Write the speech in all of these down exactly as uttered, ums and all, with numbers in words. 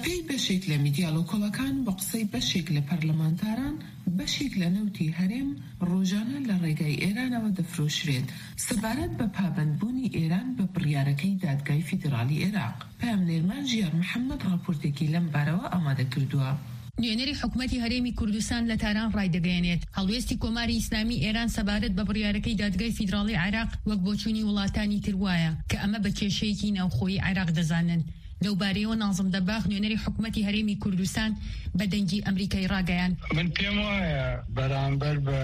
هەرگەی بەشێک لە میدیاڵۆکۆڵەکان بە قسەی بەشێک لە پەرلەمانتاران بەشێک لە نەوتی هەرێم ڕۆژانە لە ڕێگای ئێرانەوە دەفرۆشرێت سەبارەت بە پابەندبوونی ئێران بە بڕیارەکەی دادگای فیدرالی عێراق. پامنێرمان ژیار محەممەد راپۆرتێکی لەم بارەوە ئامادە کردووە. نوێنەری حکوومەتی هەرێمی کوردستان لە تاران ڕایدەگەیەنێت هەڵوێستی کۆماری ئیسلامی ئێران سەبارەت بە بڕیارەکەی دادگای فیدرالی عێراق وەک بۆچوونی وڵاتانی تر وایە کە ئەمە بە کێشەیەکی ناوخۆیی عێراق دەزانن. لەو بارەیەوە ناظم دەباغ نوێنەری حکوومەتی هەرێمی کوردستان بە دەنگی ئەمریکای ڕاگەیان. من پێم وایە بەرامبەر بە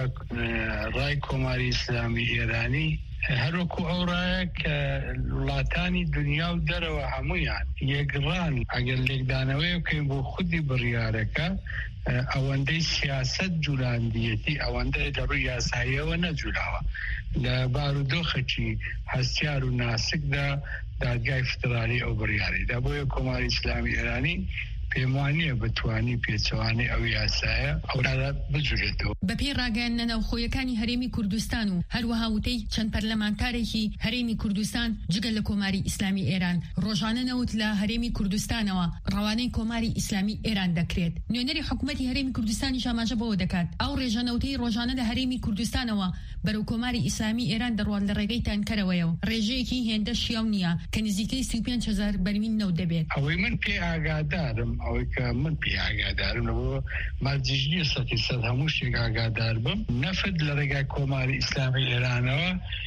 ڕای کۆماری ئیسلامی ئێرانی هەروەکو ئەو ڕایە کە وڵاتانی دنیا و دەرەوە هەمویان یەکڕان ئەگەر لێکدانەوەی بکەین بۆ خودی بڕیارەکە ئەوەندەی سیاست جولاندیەتی ئەوەندەی دەڕووی یاساییەوە نەجولاوە لە بارودۆخەکی هەستیار و ناسکدا دادگای فیدرالی ئەو بڕیارەیدا بۆیە کۆماری ئیسلامی ئێرانی پێم وانییە بتوانی پێچەوانی ئەو یاسایە ئەورادا بجوڵێتەوە. بە پێی ڕاگەیاندنە ناوخۆیەکانی هەرێمی کوردستان و هەروەها وتەی چەند پەرلەمانتارێکی هەرێمی کوردستان جگە لە کۆماری ئیسلامی ئێران ڕۆژانە نەوت لە هەرێمی کوردستانەوە ڕەوانەی کۆماری ئیسلامی ئێران دەکرێت. نوێنەری حکوومەتی هەرێمی کوردستانی ئاماژە بەوە دەکات ئەو ڕێژەنەوتەی ڕۆژانە لە هەرێمی کوردستانەوە بەرەو کۆماری ئیسلامی ئێران دەڕوات لە ڕێگەی تانکەرەوەیەوە ڕێژەیەکی هێندە شیاو نییە کە نزیکەی سی و پێنج هەزار بەرمیل نەوت دەبێت. ئەوەی من پێ ئاگادارم ئەوەی کە من پێ ئاگادارم لەبەوە مارجژنی سەتی سەد هەموو شتێک ئاگادار بم نەفت لە ڕێگای کۆماری ئیسلامی ئێرانەوە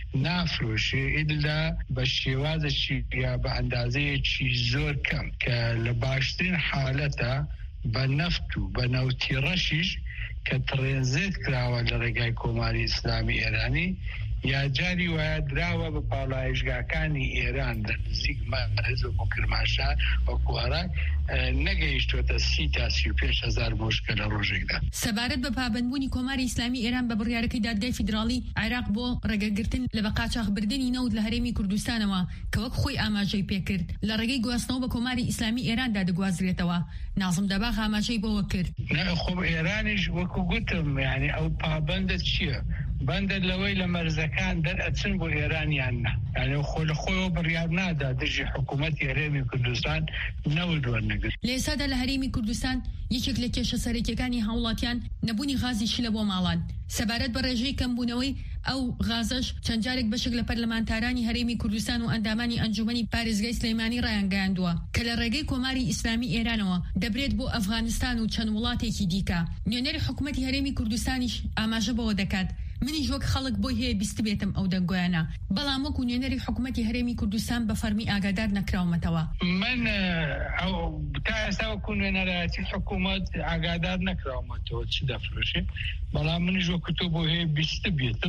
نافرۆشێ ئیدلا بە شێوازێکی یا بە ئەندازەیەکی زۆر کەم کە لە باشترین حالەتە بە نەفت و بە نەوتی ڕەشیش کە ترێنزێت کراوە لە ڕێگای کۆماری ئیسلامی ئێرانی یا جاری وایە دراوە بە پاڵایشگاکانی ئێران لە نزیک مەرز وەکو کرماشان وەکو عێراق نەگەیشتوەتە سی تا سی و پێنج هەزار بۆشکە لە ڕۆژێکدا. سەبارەت بە پابەندبوونی کۆماری ئیسلامی ئێران بە بڕیارەکەی دادگای فیدرالی عێراق بۆ ڕێگەگرتن لە بە قاچاغبردنی نەوت لە هەرێمی کوردستانەوە کە وەک خۆی ئاماژەی پێکرد لە ڕێگەی گواستنەوە بە کۆماری ئیسلامی ئێراندا دەگوازرێتەوە. ناظم دەباغ ئاماژەی بۆوە کرد. خۆ ئێرانیش وەکو گوتم یعنی ئەو پابەندە چییە؟ بەندە لەوەی لە مەرزەکان دەرئەچن بۆ ئێرانیان نە یعنی خۆ لە خۆیەوە بڕیار نادا دژی حکوومەتی هەرێمی کوردستان نەوت وەرنەگرت. لە ئێستادا لە هەرێمی کوردستان یەکێک لە کێشە سەرەکیەکانی هاوڵاتیان نەبوونی غازی شلە بۆ ماڵان. سەبارەت بە ڕێژەی کەمبوونەوەی ئەو غازەش چەند جارێک بەشێک لە پەرلەمانتارانی هەرێمی کوردستان و ئەندامانی ئەنجومەنی پارێزگای سلەیمانی ڕایانگەیاندووە کە لە ڕێگەی کۆماری ئیسلامی ئێرانەوە دەبرێت بۆ ئەفغانستان و چەند وڵاتێکی دیکە. نوێنەری حکوومەتی هەرێمی کوردستانیش ئاماژە بەوە دەکات منیش وەک خەڵک بۆی هەیە بیست بێتم ئەو دەنگۆیانە بەڵام وەکو نوێنەری حکوومەتی هەرێمی کوردستان بە فەرمی ئاگادار نەکراومەتەوە. من ئەو تا ئێستا وەکو نوێنەرایەتی حکوومەت ئاگادار نەکراومەتەوە چی دەفرۆشێ بەڵام منیش وەکو تۆ بۆ هەیە بیست بێتم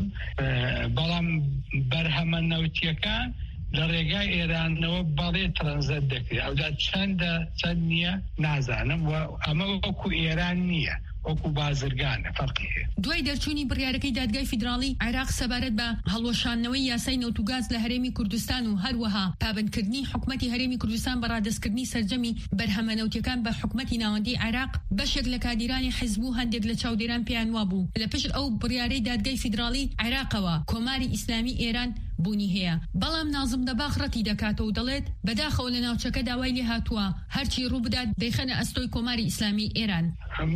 بەڵام بەرهەمە نەوتیەکان لە ڕێگای ئێرانەوە بەڵێ ترانزیت دەکرێت ئەودا چەندە چەند نییە نازانم و ئەمە وەکو ئێران نییە وەکو بازرگانە فەرقی هەیە. دوای دەرچوونی بڕیارەکەی دادگای فیدرالی عێراق سەبارەت بە هەڵوەشاندنەوەی یاسای نەوت و گاز لە هەرێمی کوردستان و هەروەها پابندکردنی حکوومەتی هەرێمی کوردستان بە ڕادەستکردنی سەرجەمی بەرهەمە نەوتیەکان بە حکوومەتی ناوەندی عێراق بەشێک لە کادیرانی حیزب و هەندێک لە چاودێران پێیان وابوو لە پشت ئەو بڕیارەی دادگای فیدرالی عێراقەوە کۆماری ئیسلامی ئێران بوونی هەیە. بەڵام ناظم دەباغ ڕەتی دەکاتەوە و دەڵێت بەداخەوە لە ناوچەکە داوای لێ هاتووە هەرچی ڕوو بدات دەیخەنە ئەستۆی کۆماری ئیسلامی ئێران.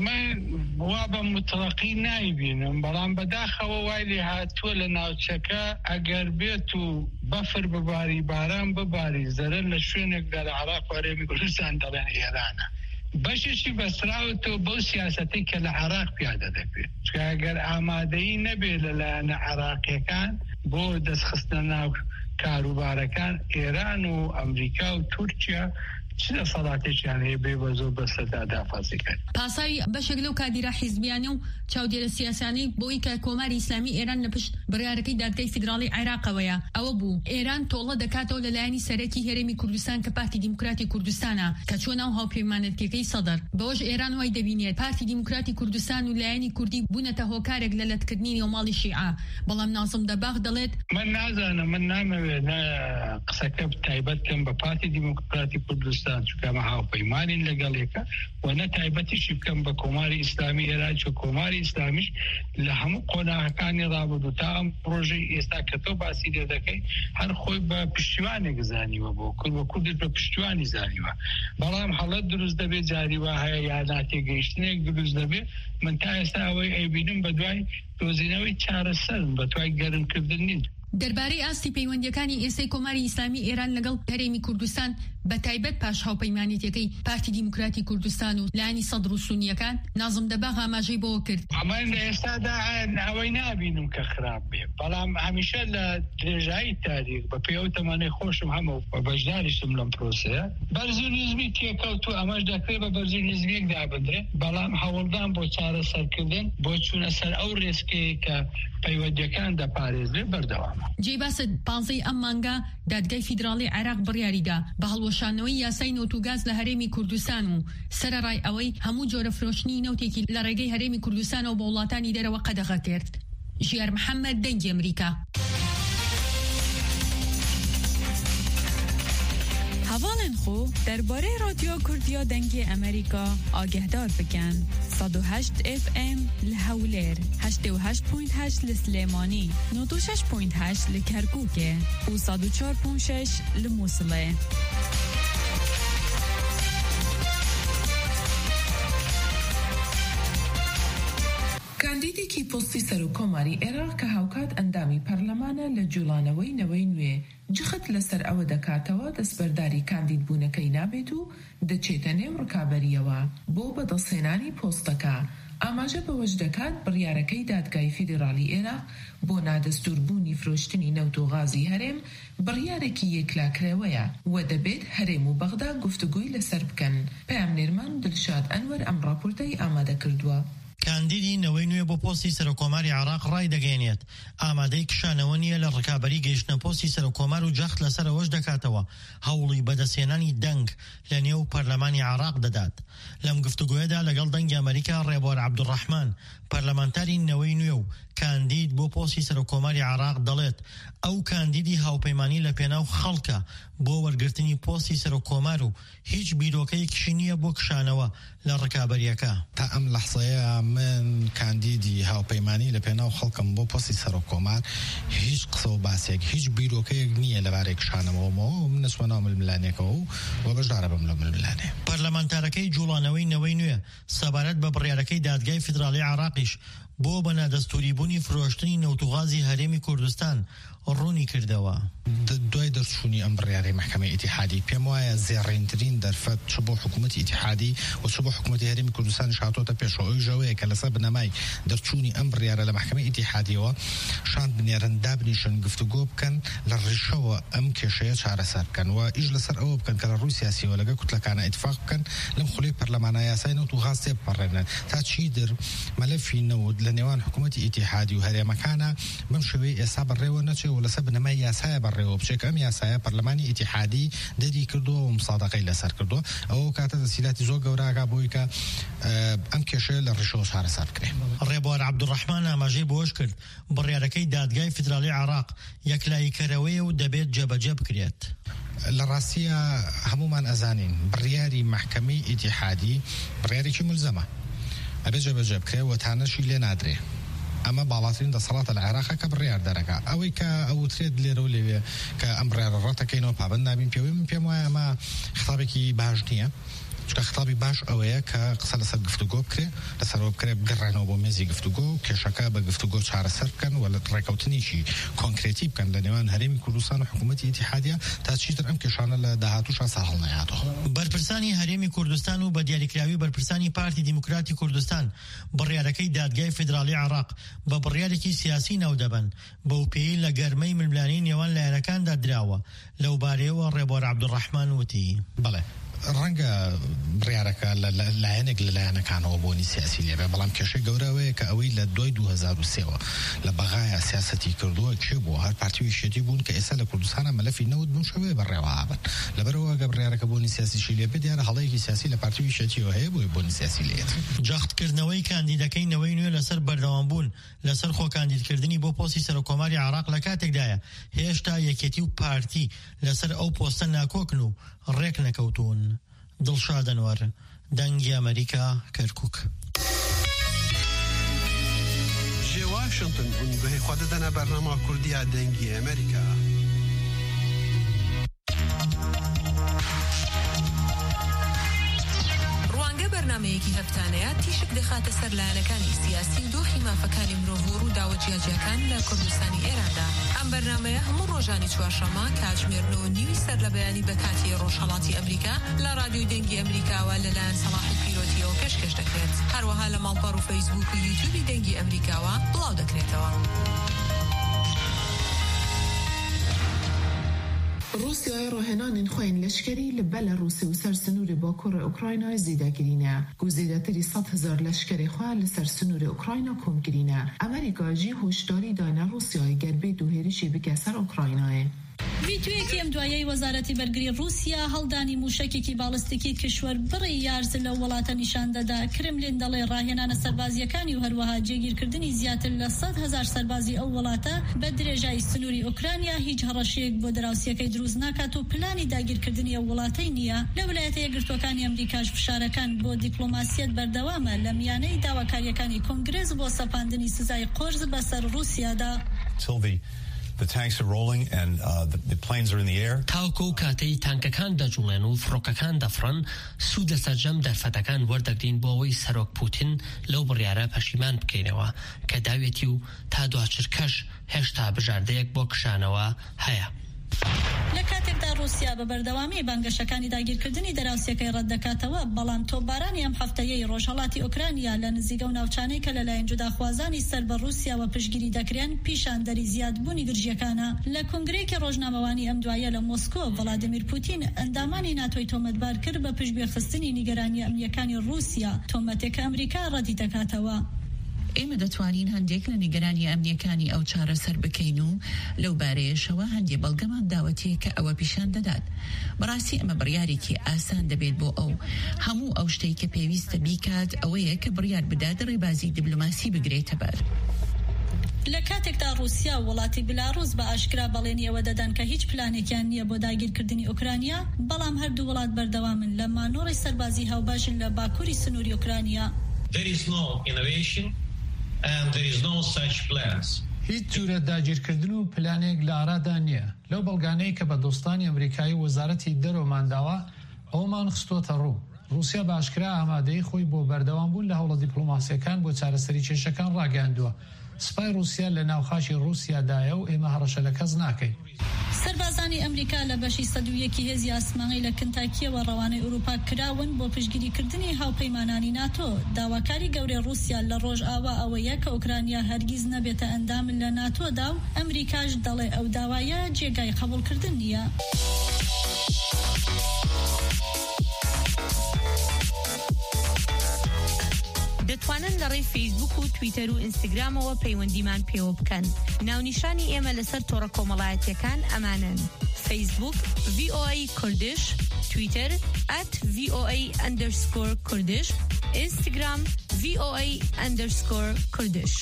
وا بە مطلقی نایبینم بەڵام بەداخەوە وای لێ هاتووە لە ناوچەکە ئەگەر بێت و بەفر بباری باران بباری زەرەر لە شوێنێکدا لە عێراق و هەرێمی کوردستان دەڵێن ئێرانە بەشێکی بەسراوەتەوە بەو سیاسەتی کە لە عێراق پیادە دەکرێت چکە ئەگەر ئامادەیی نەبێت لەلایەنە عێراقیەکان بۆ دەستخستنە ناو کاروبارەکان ئێران و ئەمریکا و تورکیا چ دەسەڵاتێکیان هەیە بێ بە زۆر بەستەدا دافازی کرد. پاساوی بەشێک لەو کادیرە حیزبیانە و چاودێرە سیاسانی بۆی کە کۆماری ئیسلامی ئێران لە پشت بڕیارەکەی دادگای فیدرالی عێراقەوەیە ئەوە بوو ئێران تۆڵە دەکاتەوە لەلایەنی سەرەکی هەرێمی کوردستان کە پارتی دیموکراتی کوردستانە کە چۆن ناو هاوپەیمانەتیەکەی سەدەر بەوەش ئێران وای دەبینێت پارتی دیموکراتی کوردستان و لایەنی کوردی بوونەتە هۆکارێک لە لەتکردنی نێوماڵی شیعە. بەڵام ناظم دەباغ دەڵێت من نازانم من نامەوێت قسەکە تایبەت کەم بە پارتی دیموکراتی کوردستان کوردستان چکەمە هاوپەیمانین لەگەڵێکە و نەتایبەتیشی بکەم بە کۆماری ئیسلامی ئێران چ کۆماری ئیسلامیش لە هەموو قۆناغەکانی ڕابردوو تا ئەم پرۆژەی ئێستا کە تۆ باسی لێ دەکەی هەر خۆی بە پشتیوانێک زانیوە بۆ کورد و کوردت بە پشتیوانی زانیوە بەڵام هەڵەت دروست دەبێت جاریوە هەیە یا ناتێگەیشتنێک دروست دەبێت من تا ئێستا ئەوەی ئەیبینم بە دوای دۆزینەوەی چارەسەرن بە دوای گەرمکردن نین. دەربارەی ئاستی پەیوەندیەکانی ئێستای کۆماری ئیسلامی ئێران لەگەڵ هەرێمی کوردستان بە تایبەت پاش هاوپەیمانێتیەکەی پارتی دیموکراتی کوردستان و لایەنی سەدر و سونیەکان نازم دەباغ ئاماژەی بۆ کرد. ئەمە لە ئێستادا ئەوەی نابینم کە خراپ بێ بەڵام هەمیشە لە درێژایی تاریخ بە پێی ئەو تەمانەی خۆشم هەموو بەشداریشتم لەم پرۆسەیە بەرزوونیزمی تێکەوتو ئەمەش دەکرێت بە بەرزوونیزمێک دابدرێت بەڵام هەوڵدان بۆ چارەسەرکردن بۆ چوونە سەر ئەو ڕێسکەیە کە پەیوەندیەکان دەپارێزرێت بەردەوام. جێباسە پانزەی ئەم مانگا دادگای فیدراڵی عێراق بڕیاریدا بە هەڵوەشانەوەی یاسای نەوت و گاز لە هەرێمی کوردستان و سەرەڕای ئەوەی هەموو جۆرە فرۆشتنی نەوتێکی لە ڕێگەی هەرێمی کوردستانەوە بە وڵاتانی دەرەوە قەدەغە کرد. ژیار محەممەد دەنگی ئەمریکا. هەواڵێن خۆ دەربارەی رادیۆ کوردیا دەنگی ئەمریکا ئاگهدار بکەن. صد و هشت اف ام لە هەولێر، هەشتاد و هەشت پۆینت هەشت لە سلێمانی، نۆ و شش پۆینت هەشت لە کەرکووکێ و صد و چوار پۆینت شش لە مووسڵێ. کاندیدێکی پۆستی سەر و کۆماری عێراق کە هاوکات ئەندامی پەرلەمانە لە جوڵانەوەی نەوەی نوێ جخت لەسەر ئەوە دەکاتەوە دەستبەرداری کاندید بوونەکەی نابێت و دەچێتە نێو ڕکابەریەوە بۆ بەدەستهێنانی پۆستەکە. ئاماژە بەوەش دەکات بڕیارەکەی دادگای فیدرالی عێراق بۆ نادەستووربوونی فرۆشتنی نەوت و غازی هەرێم بڕیارێکی یەکلاکرێوەیە و دەبێت هەرێم و بەغدا گفتوگوی لەسەر بکەن. پەیامنێرمان دڵشاد ئەنوەر ئەم ڕاپۆرتەی ئامادە کردووە. کاندیدی نەوەی نوێ بۆ پۆستی سەرۆکۆماری عێراق ڕای دەگەێنێت. ئامادەی کشانەوە نیە لە ڕکابەری گەیشتنە پۆستی سەرۆکۆمار و جەخت لەسەرەوەش دەکاتەوە. هەوڵی بەدەستێنانی دەنگ لە نێو پەرلەمانی عێراق دەدات. لەم گفتوگوێدا لەگەڵ دەنگی ئەمریکا ڕێبوار عەبدوڕەحمان پەرلەمانتاری نەوەی نوێ و کاندید بۆ پۆستی سەرۆکۆماری عێراق دەڵێت ئەو کاندیدی هاوپەیمانی لە پێناو خەڵکە بۆ وەرگرتنی پۆستی سەرۆکۆمار و هیچ بیرۆکەیەکیشی نییە بۆ کشانەوە لە ڕکابەریەکە. تا ئەم لەحزەیە من کاندیدی هاوپەیمانی لە پێناو خەڵکم بۆ پۆستی سەرۆکۆمار هیچ قسە و باسێک هیچ بیرۆکەیەک نییە لەبارەی کشانەوەمەوە من نسوە ناو ململانێکەوە و بەشدارە بم لە ململانێ. پەرلەمانتارەکەی جوڵانەوەی نەوەی نوێ سەبارەت بە بڕیارەکەی دادگای فیدراڵی عێراقیش بۆ بە نادەستوریبوونی فرۆشتنی نەوتوغازی هەرێمی کوردستان ڕوونی کردەوە. دوای دەرچوونی ئەم بڕیارەی مەحکەمەی ئیتیحادی پێم وایە زێڕینترین دەرفەت چ بۆ حکوومەتی ئیتیحادی و چ بۆ حکوومەتی هەرێمی کوردستان هاتۆتە پێشەوە. ئەوی ژەوەیە کە لەسەر بنەمای دەرچوونی ئەم بڕیارە لە مەحکەمەی ئیتیحادیەوە شان بنێرن دابنیشن گفتوگۆ بکەن لە ڕیشەوە ئەم کێشەیە چارەسەر بکەن و ئیش لەسەر ئەوە بکەن کە لە ڕووی سیاسیەوە لەگەڵ کوتلەکانە ئیتفاق بکەن لەم خولەی پەرلەمانە یاسای نەوت و غاز تێبپەڕێنن تا چی در مەلەفی نەوت لە نێوان حکوومەتی ئیتیحادی و هەرێمەکانە بەم شێوەی ئێستا بەڕێوە نەچێ و لەسەر بنەمای یاسایە بەڕێوە بچێک. ئەم یاسایە پەرلەمانی ئیتیحادی دەری کردووە و مسادەقەی لەسەر کردووە. ئەوە کاتە دەسیلاتی زۆر گەوراگا بۆی کە ئەم کێشەیە لە ڕیشەوە چارەسەر بکرێت. ڕێبوار عەبدوڕەحمان ئاماژەی بۆش کرد بڕیارەکەی دادگای فیدراڵی عێراق یەکلاییکەرەوەیە و دەبێت جێبەجێ بکرێت. لە ڕاستیە هەمومان ئەزانین بڕیاری مەحکەمەی ئیتیحادی بڕیارێکی ملزەمە ئەبێ جێبەجێ بکرێت و تانەشی لێ نادرێ. ئەمە باڵاترین دەسەڵاتە لە عێراقە کە بڕیار دەرەکە. ئەوەی کە ئەوترێت لێرە و لێوێ کە ئەم بڕیارە ڕەتەکەینەوە پابند نابین پێوەی من پێم وایە ئەمە خطابێکی باش نییە. چونکە خطابی باش ئەوەیە کە قسە لەسەر گفتوگۆ بکرێ لەسەرەوە بکرێت بگەڕێنەوە بۆ مێزی گفتوگۆ و کێشەکە بە گفتوگۆ چارەسەر بکەن و لە ڕێکەوتنیشی کۆنکرێتی بکەن لە نێوان هەرێمی کوردستان و حکوومەتی ئیتیحادیە تا چیتر ئەم کێشانە لە داهاتووشان ساهەڵ نەهاتەوە. بەرپرسانی هەرێمی کوردستان و بە دیاریکراوی بەرپرسانی پارتی دیموکراتی کوردستان بڕیارەکەی دادگای فیدراڵی عێراق بە بڕیارێکی سیاسی ناو دەبن بەو پێی لە گەرمەی ململانی نێوان لایەنەکاندا دراوە. لەو بارەیەوە ڕێبوار عەبدوڕەحمان وتی بەڵێ ڕەنگە بڕیارەکە لایەنێک لە لایەنەکانەوە بۆنی سیاسی لێبێ بەڵام کێشەی گەورەوەیە کە ئەوەی لە دوای دوو هەزار و سێەوە لە بەغایە سیاسەتی کردووە کێ بوو هەر پارتیوی شێتی بوون کە ئێستا لە کوردستانە مەلەفی نەوت بوون شەوەیە بەڕێوە هابن. لەبەرەوە گە بڕیارەکە بۆنی سیاسیشی لێبێ دیارە هەڵەیەکی سیاسی لە پارتیوی شێتیەوە هەیە بۆی بۆنی سیاسی لێت. جەختکردنەوەی کاندیدەکەی نەوەی نوێ لەسەر بەردەوامبوون لەسەر خۆ کاندیدکردنی بۆ پۆستی سەرۆکۆماری عێراق لە کاتێکدایە هێشتا یەکێتی و پارتی لەسەر ئەو پۆستە ناکۆکن و ڕێک نەکەوتون. دڵشادنوەر دەنگی ئەمریکا کەرکووک. جێ واشنگتن گوێی خوا دەدەنە بەرنامە کوردیە دەنگی ئەمریکا. بەرنامەیەکی هەفتانەیە تیشک دەخاتە سەر لایەنەکانی سیاسی و دۆخی مافەکانی مرۆڤ و ڕووداوە جیاجیەکان لە کوردستانی ئێراندا. ئەم بەرنامەیە هەموو ڕۆژانی چوارشەممە کاتژمێر نیوی سەر لە بەیانی بە کاتی ڕۆژهەڵاتی ئەمریکا لە رادیۆی دەنگی ئەمریکاوە لەلایەن سەلاحی پیرۆتیەوە پێشکەش دەکرێت. هەروەها لە ماڵپەڕ و فەیسبوک و یوتیوبی دەنگی ئەمریکاوە بڵاو دەکرێتەوە. روسیای ڕۆهێنانên خوێن لەشکری li Belarusê û ser sinûrê Bakurê Ukraynayê zêde kirîne. Ku zêdetirî sed hezar leşkerê xwe li ser sinûrê Ukrayna kom kirîne. Amerîka jî hoşdarî dayne Rusyayê gerbêt û hêrişê bike ser Ukraynayê. ڤیدیۆیەکی ئەم دوایەی وەزارەتی بەرگری رووسیا هەڵدانی موشکێکی باڵستیکی کشوەر بڕی یارز لە وڵاتە نیشان دەدا. کرملین دەڵێ ڕاهێنانە سەربازیەکانی و هەروەها جێگیرکردنی زیاتر لە سەد هەزار سەربازی ئەو وڵاتە بە درێژایی سنووری ئوکرانیا هیچ هەڕەشەیەک بۆ دراوسیەکەی دروست ناکات و پلانی داگیرکردنی ئەو وڵاتەی نییە. لە ویلایەتە یەکگرتووەکانی ئەمریکاش فشارەکان بۆ دیپلۆماسیەت بەردەوامە لە میانەی داواکاریەکانی کۆنگرێز بۆ سەپاندنی سزای قۆرز بەسەر رووسیادا. The tanks are rolling and uh, the, the planes are in the air. تاوکو کاتەی تانکەکان دەجوڵێن و فڕۆکەکان دەفڕن سوود لە سەرجەم دەرفەتەکان وەردەگرین بۆ ئەوەی سەرۆک پوتین لەو بڕیارە پەشیمان بکەینەوە کە داوێتی و تا دوچرکەش هێشتا بژاردەیەک بۆ کشانەوە هەیە. لە کاتێکدا رووسیا بە بەردەوامی بانگەشەکانی داگیرکردنی دەراوسیەکەی ڕەت دەکاتەوە، بەڵام تۆپبارانی ئەم هەفتەیەی ڕۆژهەڵاتی ئۆکرانیا لە نزیگە و ناوچانەی کە لەلایەن جوداخوازانی سەر بە رووسیاوە پشگیری دەکرێن پیشاندەری زیادبوونی گرژیەکانە. لە کۆنگرەیەکی ڕۆژنامەوانی ئەم دوایە لە مۆسکۆ، ڤڵادیمیر پوتین ئەندامانی ناتۆی تۆمەتبار کرد بە پشتگوێخستنی نیگەرانی ئەمنیەکانی رووسیا، تۆمەتێک کە ئەمریکا ڕەتی دەکاتەوە. ئێمە دەتوانین هەندێک لە نیگەرانی ئەمنیەکانی ئەو چارەسەر بکەین و لەو بارەیەشەوە هەندێ بەڵگەمان داوەتیە کە ئەوە پیشان دەدات. بەڕاستی ئەمە بڕیارێکی ئاسان دەبێت بۆ ئەو هەموو ئەو شتەی کە پێویستە بیکات ئەوەیە کە بڕیار بدات ڕێبازی دیبلۆماسی بگرێتە بەر. لە کاتێکدا رووسیا و وڵاتی بلاروس بە ئاشکرا بەڵێنیەوە دەدەن کە هیچ پلانێکیان نییە بۆ داگیرکردنی ئوکرانیا، بەڵام هەردوو وڵات بەردەوامن لە مانۆڕی سەربازی هاوباشن لە باکووری سنووری ئوکرانیا. And there is no such plans. هیچ جورە داگیرکردن و پلانێک لە ئارادا نییە. لەو بەڵگانەی کە بە دۆستانی ئەمریکایی وەزارەتی دەرۆمانداوە ئەومان خستۆتە ڕوو. رووسیا باشکرا ئامادەی خۆی بۆ بەردەوامبوون لە هەوڵە دیپلۆماسیەکان بۆ چارەسەری کێشەکان ڕاگەاندووە. سپای رووسیا لە ناوخاشی رووسیادایە و ئێمە هەڕەشە لە کەس ناکەین. سەربازانی ئەمریکا لە بەشی سەد و یەکی هێزی ئاسمانی لە کنتاکیەوە ڕەوانەی ئوروپا کراون بۆ پشتگیریکردنی هاوپەیمانانی ناتۆ. داواکاری گەورەی رووسیا لە ڕۆژ ئاوا ئەوەیە کە ئوکرانیا هەرگیز نەبێتە ئەندامن لە ناتۆدا و ئەمریکاش دەڵێ ئەو داوایە جێگای قبوڵکردن نییە. دەتوانن لە ڕێی فەیسبوک و تویتەر و ئینستاگرامەوە پەیوەندیمان پێوە بکەن. ناونیشانی ئێمە لەسەر تۆڕە کۆمەڵایەتیەکان ئەمانن: فەیسبوک ڤی ئۆ ئەی کوردش، تویتەر ئەت ڤی ئۆ ئەی ئەندەرسکۆر کوردش، ئینستاگرام ڤی ئۆ ئەی ئەندەرسکۆر کوردش.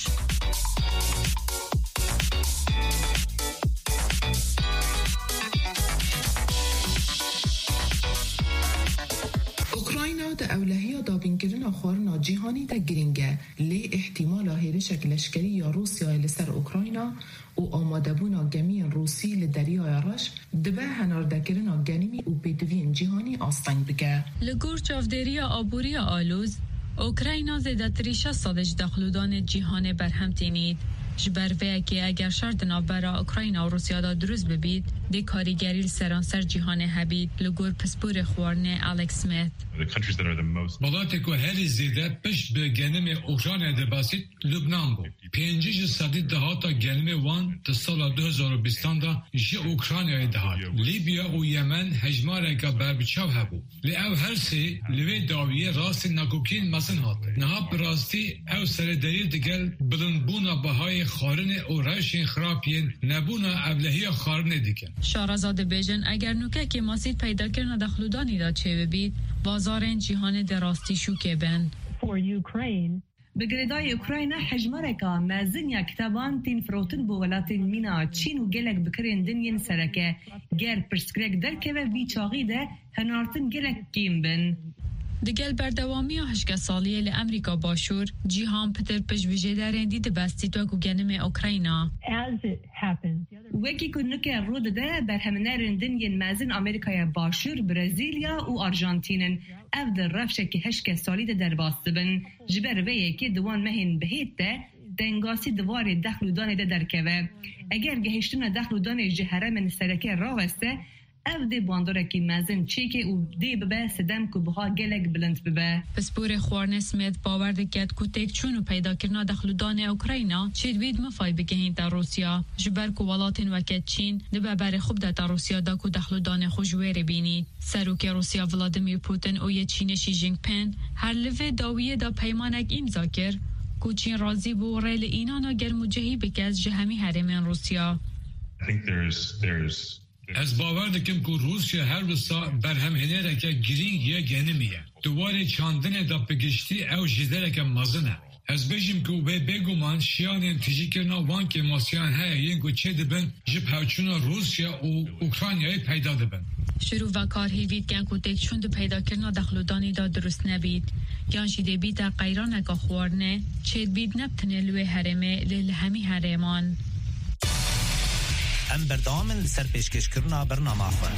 د اولهیه دابینگرنا خورنا جیهانی دا گرینگه لی احتمال هیرشک لشکری یا روسیا لسر اوکراینا و آماده بونا گمی روسی لدریای رش دبه هناردکرنا گنیمی و پیدوین جیهانی آستنگ بگه. لگور چافدریا آبوریا آلوز اوکراینا زیده تریشه سالش دخلودان جیهان برهم تینید. جبروه که اگر شرط نابرا اوکراینا و روسیا دا دروز ببید دی کاریگری سرانسر جیهان هبید لگور پسپور خوارنه الکس سمیت. بلاتی که هر زیده پشت به گنم اوکراین دباسید لبنان بود. پنجش صدی دهاتا گنم وان تا سال دو هزار و بیست دا جی اوکراین دهات. لیبیا و یمن هجماره که بربچاو هبو. لی او هر سی لوی داویه راست نکوکین مسن هات. نها براستی او سردری دگل بلندبونا بهای خارن او رشین خرابین نبونا ابلهی خارن دیگن. شارزاده بیژن اگر نوکه که ماسید پیدا کرنا دخلودانی دا چه ببید بازار جیهان دراستی شوکه بند. بگردای اوکراین حجمارکا مازن یا کتابان تین فروتن بو ولاتین مینا چین و گلک بکرین دنین سرکه گر پرسکرک درکه و وی چاقی ده هنارتن گلک گیم بن. دگل بردوامی هشگاه سالیه لامریکا باشور جیهان پتر پشبیجه دارن دید بستی تو گنم اوکراینا. وکی کنکه رود ده بر همنرن دنین مازن امریکای باشور برزیلیا و آرژانتینن اف در رفشه که هشگاه سالی ده در باست بن جبر ویه که دوان مهین بهید ده دنگاسی دوار دخل و دانه ده درکوه. اگر گهشتون دخل و دانه جهره من سرکه راوسته او دی بانداره که مازن چیکه و دی ببه سدم که بها گلک بلند ببه. پس بور خوارن سمیت باور دکت که تک چونو پیدا کرنا دخلو دانه اوکراینا چید بید مفای بگهین تا روسیا. جبر که ولاتین وکت چین دبه بر خوب ده تا روسیا دا که دخلو دانه خوشویره بینید. سروک روسیا ولادیمیر پوتین او یه چین شی جینگ پن هر لوه داویه دا پیمانک امضا کرد که چین راضی بو ریل اینانا گرمو جهی بکز جهمی حرمین روسیا. از باور دکم که روسیا هر روسا برهمهنه را که گرینگ یا گنمیه دواره چاندنه دا بگشتی او جدره که مزنه از بجیم که به بگومان شیان تیجی کرنا وان که ماسیان های ین که چه دبن جب هاوچونا روسیا و اوکراینیای پیدا دبن شروع و کار هیوید گن که تک چون دو پیدا کرنا دخلو دانی دا درست نبید گان شیده بیتا قیرانه که خوارنه چید بید نبتنه لوی حرمه لیل همی حرمان ام بردام لسر پیشکش کرنا برنامه خواه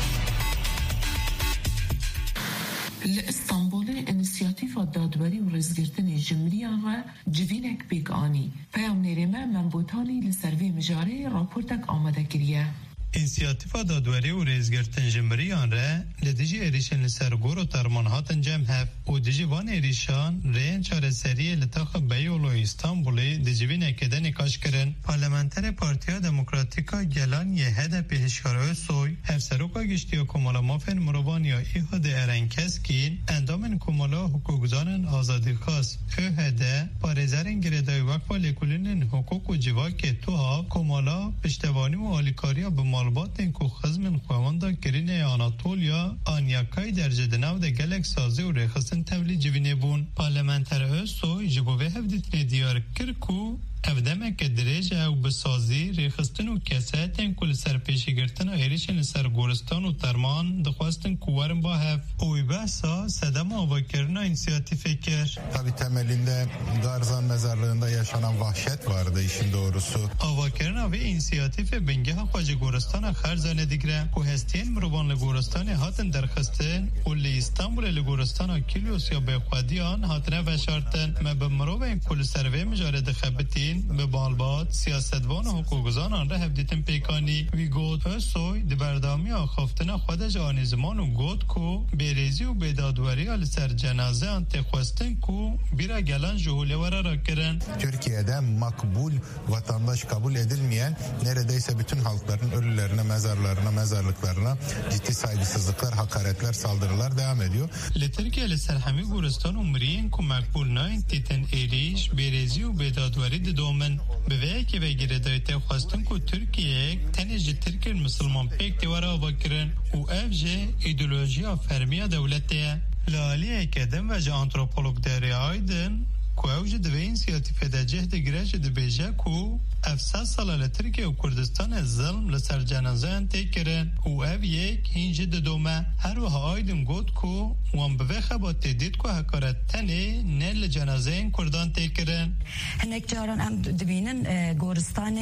لإسطنبول انسياتيفا دادواري ورزگرتن جمريان را جوينك بيك آني پیام نيرما منبوطاني لسروي مجاري راپورتك آماده كريه. انسیاتیفا دادوری و ریزگرتن جمریان را لدیجی ایریشن لسرگور و ترمان هاتن جمع هف و دیجی وان ایریشان رین چار سریع لطاق بیولو استانبولی دیجیوی نکده نکاش کرن. پارلمانتر پارتیا دموکراتیکا گلان یه هده پیشکارای سوی هفسروکا گشتی و کمالا مافن مروان یا ایهاد ارنکس کین اندامن کمالا حقوقزانن آزادی خاص او هده پارزرین گردای وقفا لیکولین حقوق و جواک تو ها کمالا پشتوانی و آلیکاریا به مالباتن که خزمن خوانده کرینه آناتولیا آنیاکای درجه دناو ده گلک سازی و ریخستن تولی جوینه بون. پارلمانتر اوسو جبوه هفدیتنه دیار کرکو افدمه که دریجه او بسازی ریخستن و کسایتن کل سرپیشی گرتن و ایریشن سر گورستان و ترمان دخواستن کوارن با هف اوی بحثا صدم آوا کرنا inisiyatif کر. Tabii temelinde Garzan mezarlığında yaşanan vahşet vardı işin doğrusu. آوا کرنا و inisiyatif بنگه خواج گورستان خرزانه دیگره که هستین مروان لگورستان هاتن درخستن و لی استانبول لگورستان کلیوس یا بخوادیان هاتنه وشارتن ما به مروان کل سروه مجاره دخبتین به بالباد سیاستوان و حقوقزان آن را هفدیتن پیکانی وی گود هستوی دبردامی آخافتن خودش آنی زمان و گود کو بیریزی و بیدادواری آل سر جنازه آن تخواستن کو بیرا گلان جهوله ورا را کرن. Türkiye'de makbul vatandaş kabul edilmeyen neredeyse bütün halkların ölülerine, mezarlarına, mezarlıklarına ciddi saygısızlıklar, hakaretler, saldırılar devam ediyor. Türkiye ile serhami Guristan umriyen ku makbul nain titen eriş, بیریزی و بیدادواری دومن به وی که به گردایت خواستن که ترکیه تنیج ترکیه مسلمان پیک دیوارا وکرن و افجه ایدولوژی فرمیه دولته لالیه کدن و جا انتروپولوگ داری آیدن که اوجه دوی انسیاتیف ده جهد گرش ده بیجه که افساس ساله لترکیه و کردستان ظلم لسر جنازه انتی کرن و او یک هینجه ده دومه هر وها آیدن گود که وان به خبات تدید که حکارت تنه نه لجنازه این کردان تی کرن. هنک جاران ام دبینن گورستان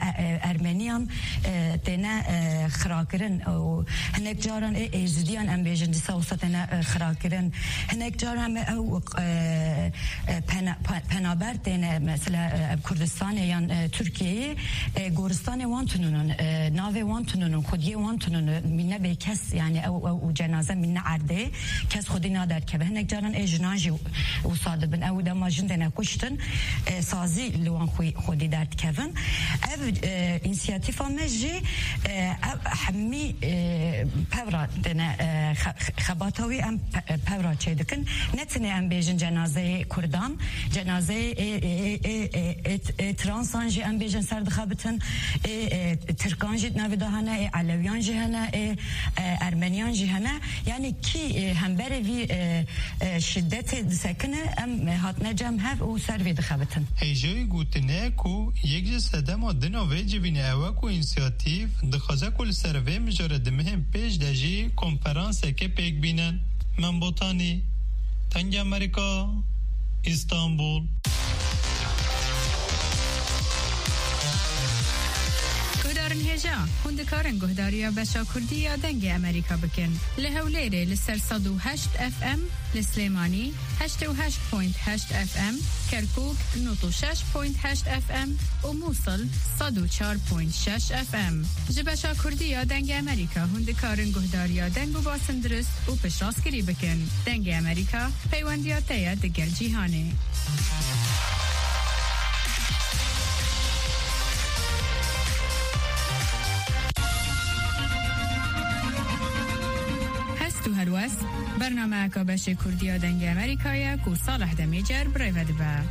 ارمنیان تنه خراکرن و هنک جاران ایزدیان ام بیجن دیسا وسط تنه خراکرن هنک جاران او پنابر تنه مثلا کردستان یا ترکیه گورستان وانتونون ناوی وانتونون خودی وانتونون مینه به کس یعنی او او جنازه مینه عرده کس خودی نادر که به هنک جاران اجناجی و صادر بن او دم جند نکشتن سازی لوان خودی درد کردن او انسیاتیف مجی همی پورا دنا خباتوی ام پورا چه دکن نتنه ام بیجن جنازه کردان جنازه ترانسانجی ام بیجن سرد خابتن ترکانجی نوی دهانه علویان جهنه هنا ارمنيان جي هنا يعني كي همبره في شدت ساكنه ام هاتنا جام هاف او سيرفي دخبتن هيجي گوتنکو یک جسده مدن ویجی بینه اوکو انسیاتیف دخوازه کل سروی مجرد مهم پیش دجی کنفرانس که پیک بینن من بوتانی تنگ امریکا استانبول هجا هندکارن گهداریا بشا کردی یا دنگ امریکا بکن لهولیره لسر صد و هشت اف ام لسلیمانی هشت و هشت پوینت هشت اف ام کرکوک نوت و شش پوینت هشت اف ام و موصل صد و چار پوینت شش اف ام جبشا کردی یا دنگ امریکا هندکارن گهداریا دنگ و باسن درست و پشتاسکری بکن دنگ امریکا پیوندیات تیا دگر جیهانه تو هلوس برنامه کابش کردیا دنگ امریکایی کو صالح دمیجر برای با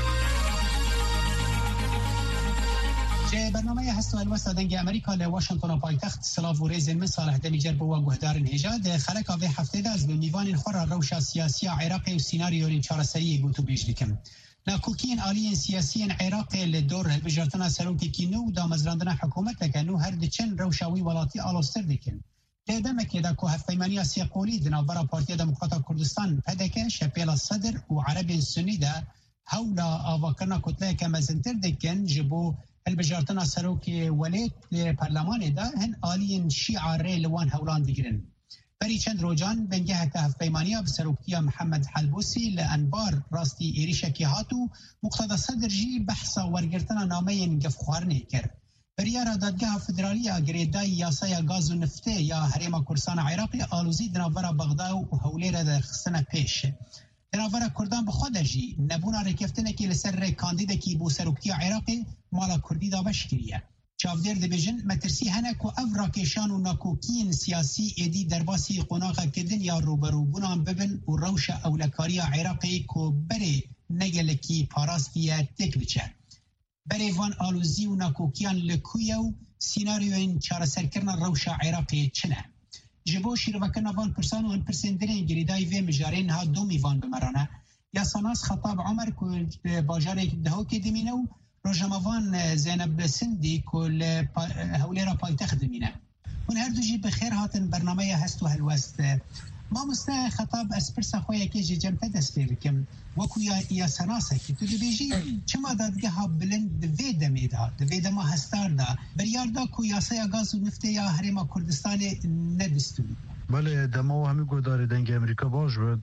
جه برنامه هستو هلوس دنگ امریکا ل واشنطن پایتخت سلاو و ریز من صالح دمیجر بو گهدارن هجاد خلک اوی هفته داز به میوان خور روشا سیاسی عراق و سیناریو چارسری گوتو بیش دکم ناکوکین آلین سیاسیین عراق لدور بجرتنا سروکی کینو دا مزراندنا حکومت لکنو هر دچن روشاوی ولاتی آلوستر دکن دادم که دا که هفتیمانی سیقولی دنابرا پارتی دموکرات کردستان پدکه شپیل الصدر و عرب سنی دا هولا آواکرنا کتله که مزنتر دکن جبو البجارتنا سروکی ولیت پرلمان دا هن آلین شیعه ری لوان هولان دیگرن بری چند روجان بنگه که هفتیمانی بسروکی محمد حلبوسی لانبار راستی ایریشکی هاتو مقتضى صدر جی بحثا ورگرتنا نامه نگف خوارنه کرد بریار دادگاه فدرالی گریدای یاسای گاز و نفته یا حریم کردستان عراقی آلوزی دناورا بغداد و هولیر در خستن پیش دناورا کردان بخود جی نبونا رکفتنه که لسر کاندیده کی بو سروکی عراقی مالا کردی دا بشکریه چاودیر دبیجن مترسی هنه که او راکشان و ناکوکین سیاسی ایدی درباسی قناغه کدن یا روبرو بونان ببن و روش اولکاری عراقی که بره نگلکی پاراستیه تک بچه بریوان آلوزی و ناکوکیان لکویا و سیناریوین چارسر کرنا روشا عراقی چنه جبو شیروکرنا وان پرسان و ان پرسندرین گریدای وی مجارین ها دو میوان بمرانه یا ساناس خطاب عمر که باجاره دهو که دمینه و روژموان زینب سندی که هولی را پایتخت دمینه اون هر دو جی بخیر هاتن برنامه هستو هلوست ما مسته خطاب اسپرسا خویا که جی جمعه دست بکم وکو یا, یا سناسه که تو دبیجی چما دادگه ها بلند دوی دمی دا دوی دما هستار دا بریار دا کو یاسای گاز و نفته یا حریم کردستان ندستوی بله دما همی گوداری دنگ امریکا باش بود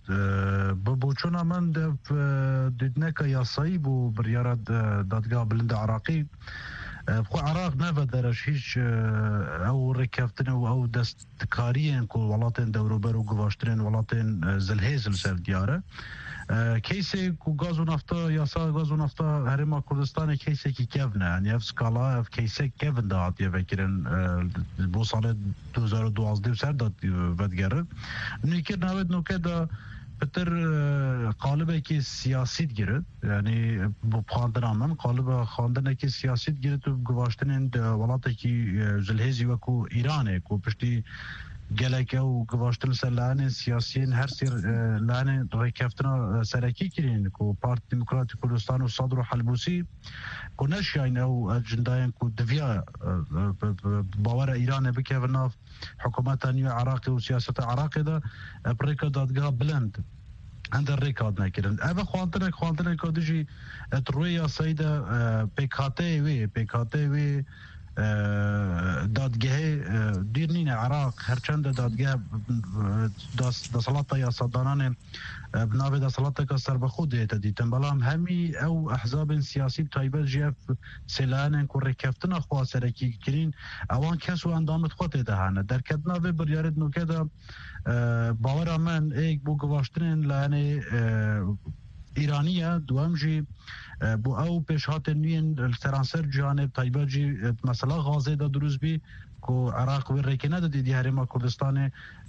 بو چون من دیدنه که یاسایی بو بریار دادگه بلند عراقی خو عراق نفذ درش هیچ او رکفتن او او دستکاریان که ولاتن دوروبر و گواشترین ولاتن زلهیزل سر دیاره کیسه کو گاز و نفتا یاسا گاز و نفتا هرما کردستان کیسه کی کevne yani ev skala ev kیسه kevin da diye vekirin bu sene دو هزار و دوازده سر داد ودگره نیکر نوید نوکه دا بتر قالبه که سیاست گرد یعنی bu خواندن قالب خواندن که سیاست گرد و گواشتن ولاته که زلهزی و کو ایرانه کو پشتی گلک او گواشتن سلانه سیاسیین هر سر لانه رکفتنا سرکی کرین کو پارتی دموکراتی کردستان و صدر و حلبوسی کو نشاین او اجنداین کو دویا باور ایران بکونا حکومت نیو عراقی و سیاست عراقی دا امریکا دادگاه بلند عند الريكاد نكرن أبا خوانتنا خوانتنا كودجي تروي سيدة بيكاتي وي بيكاتي وي دادگاه دیرنین عراق هرچند دادگاه دسالات یا صدانان بنابه دسالات که سر بخود دیتا دیتن بلام همی او احزاب سیاسی تایبه جیف سلانن که رکفتن خواه سرکی کرین اوان کس و اندامت خود دهانه در کدنا و بریارد نوکه دا باور من ایک بو گواشترین لانه ایرانیه دوام جی بو او پیشهات نوین سرانسر جانب طیبه جی مثلا غازه دا دروز بی که عراق و ریکنه دا دیدی حریم کردستان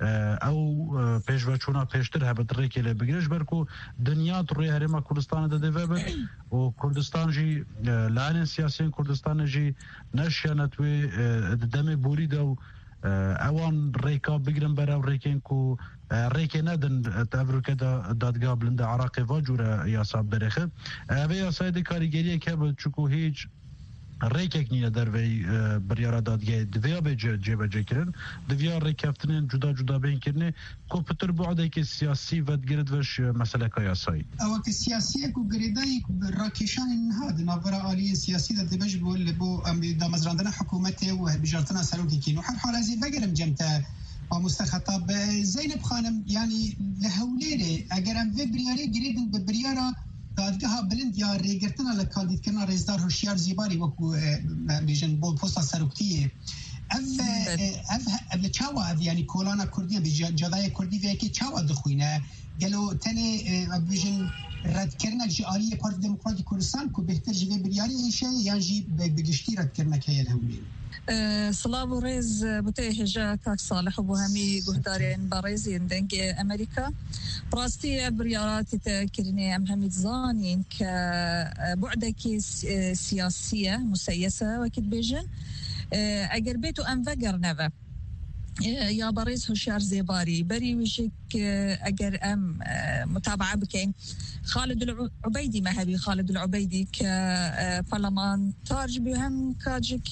او پیش و چونا پیشتر هبت ریکی لی بگیرش بر که دنیا روی حریم کردستان دا دیوه بر و کردستان جی لعن سیاسین کردستان جی نشانت و دم بوری دا و اوان ریکا بگرن برای ریکن کو ریکه ندن تفروکه دادگاه بلند عراقی و جوره یاسا برخه اوه یاسای دی کاریگریه که با چکو هیچ ریکک نیه در وی بریارا دادگاه دویا به جیبه جه کرن دویا ریکفتنین جدا جدا بین کرنه کو پتر بعده که سیاسی و گرد وش مسئله که یاسایی او که سیاسی کو گریدای راکشان نهاد نظر عالی سیاسی ده دبج بول بو دا مزراندنا حکومت و بجارتنا سلوکی کینو هر حال ازی بگرم جمتا مستخطاب زینب خانم يعني لهوليري اگر ام في برياري جريدن ببريارا دادگاه بلند یا ریگرتنا لکاندید کنا رئیسدار هوشیار زیباری وکو بیژن بول پوستا سروکتیه اف اف اف چاوا اف یعنی کولانا کردی بجدای کردی و کی چاوا دخوینه گلو تنه بیژن رد کردن جاری پارتی دموکراتی کردستان کو بهتر جوی بریاری ایشه یا جی بگشتی رد کردن که الهولی سلام ورز بتهجا كاك صالح وهمي قهدارين باريزين دنج أمريكا براستي بريارات تذكرني أم هميد زانين كبعدك سياسية مسيسة وكد بيجن أجر بيتو أم فقر نفا يا باريس هوشيار زيباري بري وشك أجر أم متابعة بكين خالد العبيدي ما هبي خالد العبيدي كبرلمان تارج بهم كاجك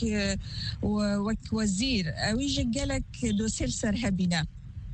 ووزير ويجي قالك دوسير سرهبنا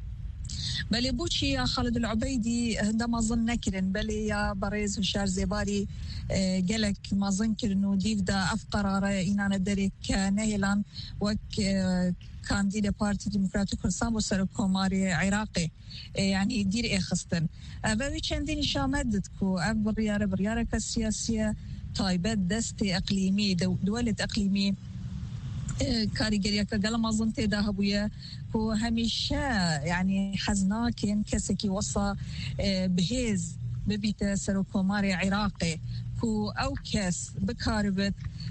بل بوشي يا خالد العبيدي عندما ظن نكرن بل يا باريس هوشيار زيباري قالك ما ظنكر انه ديف دا افقرار اينا ندرك نهيلان وك كانديدا بارتي ديمقراطيك كردستان وسر كوماري عراقي يعني يدير ايه خصتن ابوي چندين شامدتكو اب برياره برياره كسياسيه تايبات دستي اقليمي دولة اقليمي كاريجريا كقال ما ظنت ذهبويا كو هميشه يعني حزناكن كسكي وصى بهيز ببيت سر كوماري عراقي كو او كاس بكاربت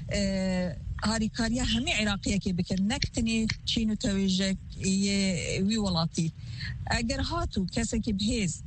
هاري كاريا همي عراقية كي بكر نكتني تشينو تويجك وي ولاتي اگر هاتو كاسكي بهيز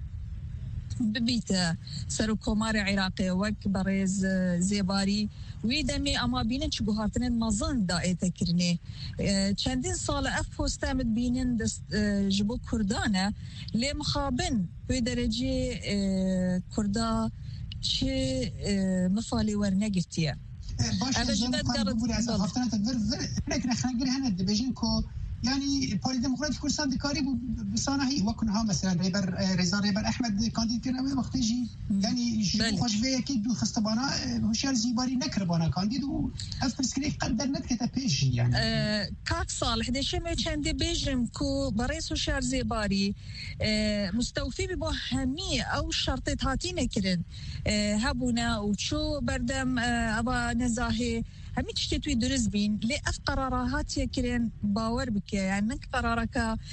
ببيتا سرو كوماري عراقي وك بريز زيباري ويدمي اما بينن چگو هاتنن مزن دائه تكرني چندين سال اف پوستامد بينن دست جبو كردانه لمخابن في درجه كردا چه مفالي ورنگتيه باشه جنب خانم بوری از هفتانات ور ور فکر خنگر هند بيجين كو يعني بولي ديمقراطي كردستان دكاري بصانعي وكنها مثلا ريبر ريزار ريبر احمد كانديد كنا وقت يجي يعني خوش في اكيد دو خستبانا هوشيار زيباري نكربانا كانديد و افرسكري قدر نتكتا بيجي يعني أه كاك صالح دي شمي چندي بيجم كو بريس هوشيار زيباري أه مستوفي ببو همي او شرطت هاتي نكرن أه هبونا وشو بردم أه ابا نزاهي همي تشتي توي درز بين لي اف قرارات يكرين باور بك يعني نك قرارك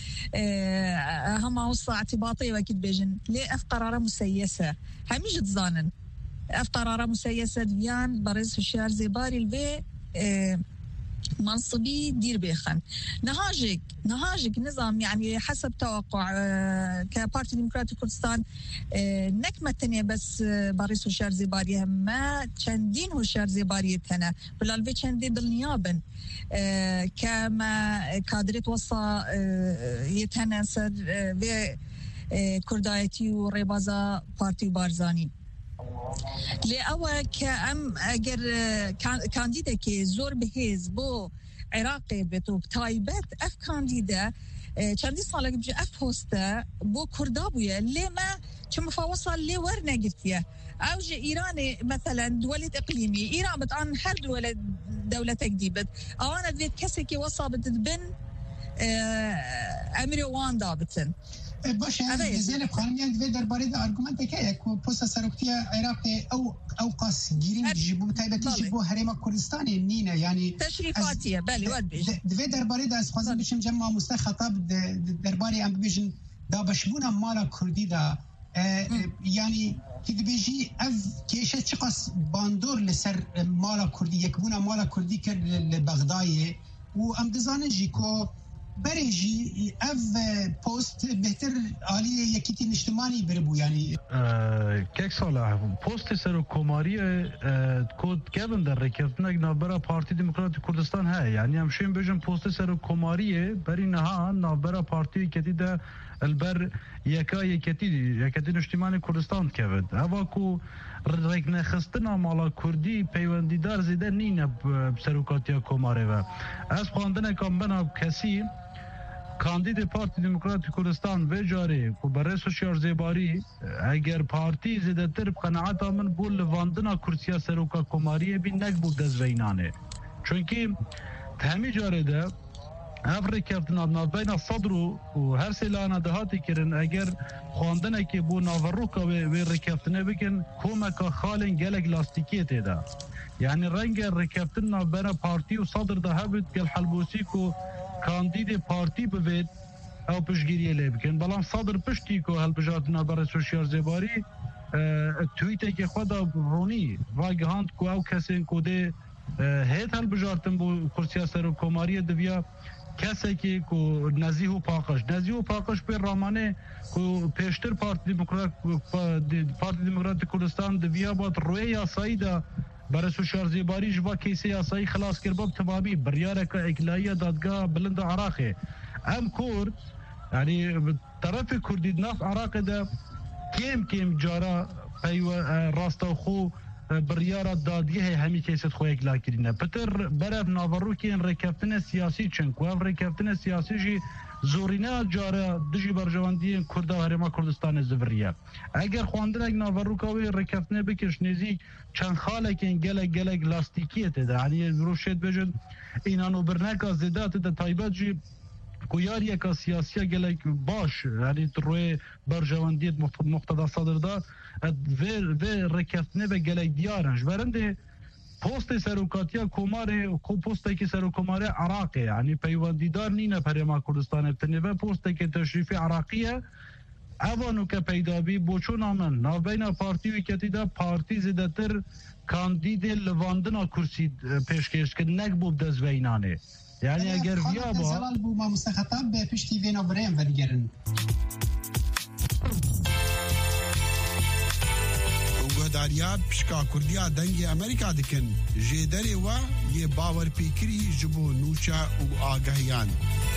أه هم وصى اعتباطي وكد بيجن لي اف قراره مسيسه همي جد زانن اف قراره مسيسه ديان برز هوشيار زيباري البي أه منصبي دير بيخن نهاجك نهاجك نظام يعني حسب توقع أه كبارتي ديمقراطي كردستان أه نكمة تانية بس أه باريس هوشيار زيباري ما چندين هوشيار زيباري تنا بلالبي چندين بالنيابن أه كما كادريت وصى أه يتنا سر أه أه كردايتي وريبازا بارتي بارزاني لأوا كأم أجر كانديدا كي زور بهيز بو عراقي بتو تايبت أف كانديدا چندی ساله بجي أف هوستا بو كردابويا لما كم فوصل لي ورنا قلتيه أوج إيراني مثلا دولة إقليمي إيران بتعن هر دولة دولة تجديبت أو أنا ذي كسكي وصابت بن أمري وان دابتن باشه زینب خانم یک وی درباره در آرگومنت که یک پست سرکتی عراق او او قاس گیرین جبو تایبتی جبو حریم کردستان نینه یعنی تشریفاتیه بله ود بیش وی درباره در خواستم بشم جمع مست خطاب درباره ام بیشن دا بشبونه مال کردی دا یعنی که بیشی اف کیشه چقاس باندور لسر مال کردی یک بونه مال کردی کرد لبغداد و ام دزانه جیکو بريجي اف بوست بهتر عالي يكيتي اجتماعي بربو يعني كيك صالح بوست سر كوماري كود كيفن در ركبتنا نابرا بارتي ديمقراطي كردستان هاي يعني همشين بجن بوست سر كوماري بري نها نابرا بارتي كتيدا البر يكا يكتي يكتي اجتماعي كردستان كيفن هواكو ركنا خستنا مالا كردي پیوندیدار زیده نینه بسروکاتیا کوماره و از خواندن کام بنا کسی کاندید پارتی دموکراتی کردستان و جاری کو برای سوشیال زیباری اگر پارتی زیده تر قناعت من بول لواندنا کرسیا سروکا کوماری بی نک بود دزوینانه چونکی تهمی جاری ده افر کفتن ابناد بین صدر و هر سیلانه دهاتی کرن اگر خواندنه که بو ناوروکا و رکفتنه بکن کومکا خالن گلک لاستیکیه تیده یعنی رنگ رکفتن بین پارتی و صدر ده هبید گل حلبوسی کو کاندید پارتی بوید او پشگیریه لی بکن بلان صدر پشتی کو هل بجاتنا برای سوشیال زیباری تویته که خدا رونی واگهاند کو او کسین کو ده هیت هل بجاتن بو کرسیا سر و کماری دویا کسی که کو نزیه و پاکش نزیه و پاکش پر رامانه کو پیشتر پارتی دموکرات پارتی دموکرات کردستان دویا بات روی یاسایی دا برای سوشیال زیباری جوا کیسی یاسایی خلاص کرباب تمامی بریاره که اکلایی دادگاه بلند عراقه ام کرد یعنی طرف کردی ناف عراق دا کم کم جارا پیو راستا خو بریاره دادگه همی کیست خو اکلا کرینه پتر برف ناورو که این رکفتن سیاسی چنکو اف رکفتن سیاسی جی زورینه جاره دجی برجواندی کرده و هرما کردستان زوریه اگر خواندن اگ ناوروکاوی رکفتنه بکش نزیک چند خاله که این گلک گلک لاستیکیه تده یعنی روشید بجن اینانو برنکا زیده تده تایبت جی کویاری که سیاسی گلک باش یعنی روی برجواندی مقتدا صدر دا و رکفتنه به گلک دیارنش برنده پوست سروکاتیا کوماره کو پوسته که سروکوماره عراقه یعنی پیوندیدار نینه پرما کردستان ابتنی و پوسته که تشریف عراقیه اوانو که پیدابی بوچون آمن نابین پارتی ویکتی دا پارتی زیدتر کاندید لواندنا کرسی پیشکش که نک بوب دزوینانه یعنی اگر ویا با زلال بو ما مستخطاب به پشتی وینا بریم ودیگرن داریا پشکا کردیا دنگی امریکا دکن جدری و یه باور پیکری جبو نوچا و آگاهیان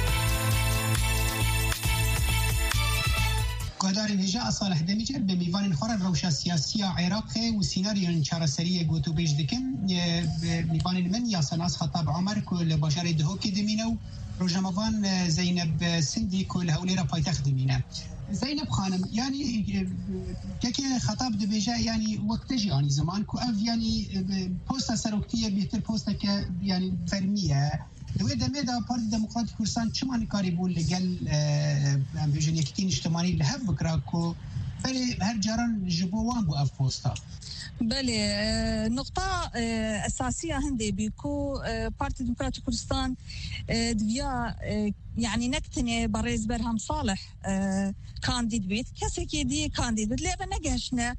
گهدار نجا صالح دمیجر به میوان خور روشا سیاسی عراق و سیناریون چارەسەری گوتو بیش دکن میوان من یا سناس خطاب عمر کل باشار دهوکی دمینه و روژموان زینب سندی کل هولیرا پایتخت دمینه زینب خانم یعنی که خطاب دبیجه یعنی وقتش یعنی زمان کو اف یعنی پست سروکتیه بهتر پست که یعنی فرمیه دوی دمه دا پارتی دموکراتی کردستان چمان کاری بول لگل ام بیجن یکتین اجتماعی لحف بکرا کو بله هر جاران جبوان بو اف پستا بله نقطة أساسية هندي بيكو بارتي ديمقراطي كردستان دفيا يعني نكتني بريز برهم صالح كانديد بيت كسكي دي كانديد بيت لأبا نقاشنا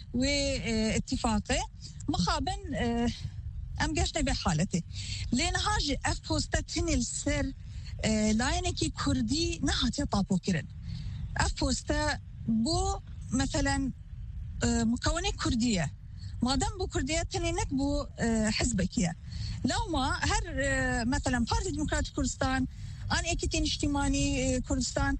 واتفاقي مخابن أم قاشنا بحالتي لأن هاجي أف بوستا تني السر لاينكي كردي نهاتي طابو كرن أف بوستا بو مثلا مكونة كردية مادام بو كردية تاني نكبو حزبكية لو ما هر مثلا بارتي ديمقراطي كردستان أنا أكيد اجتماعي كردستان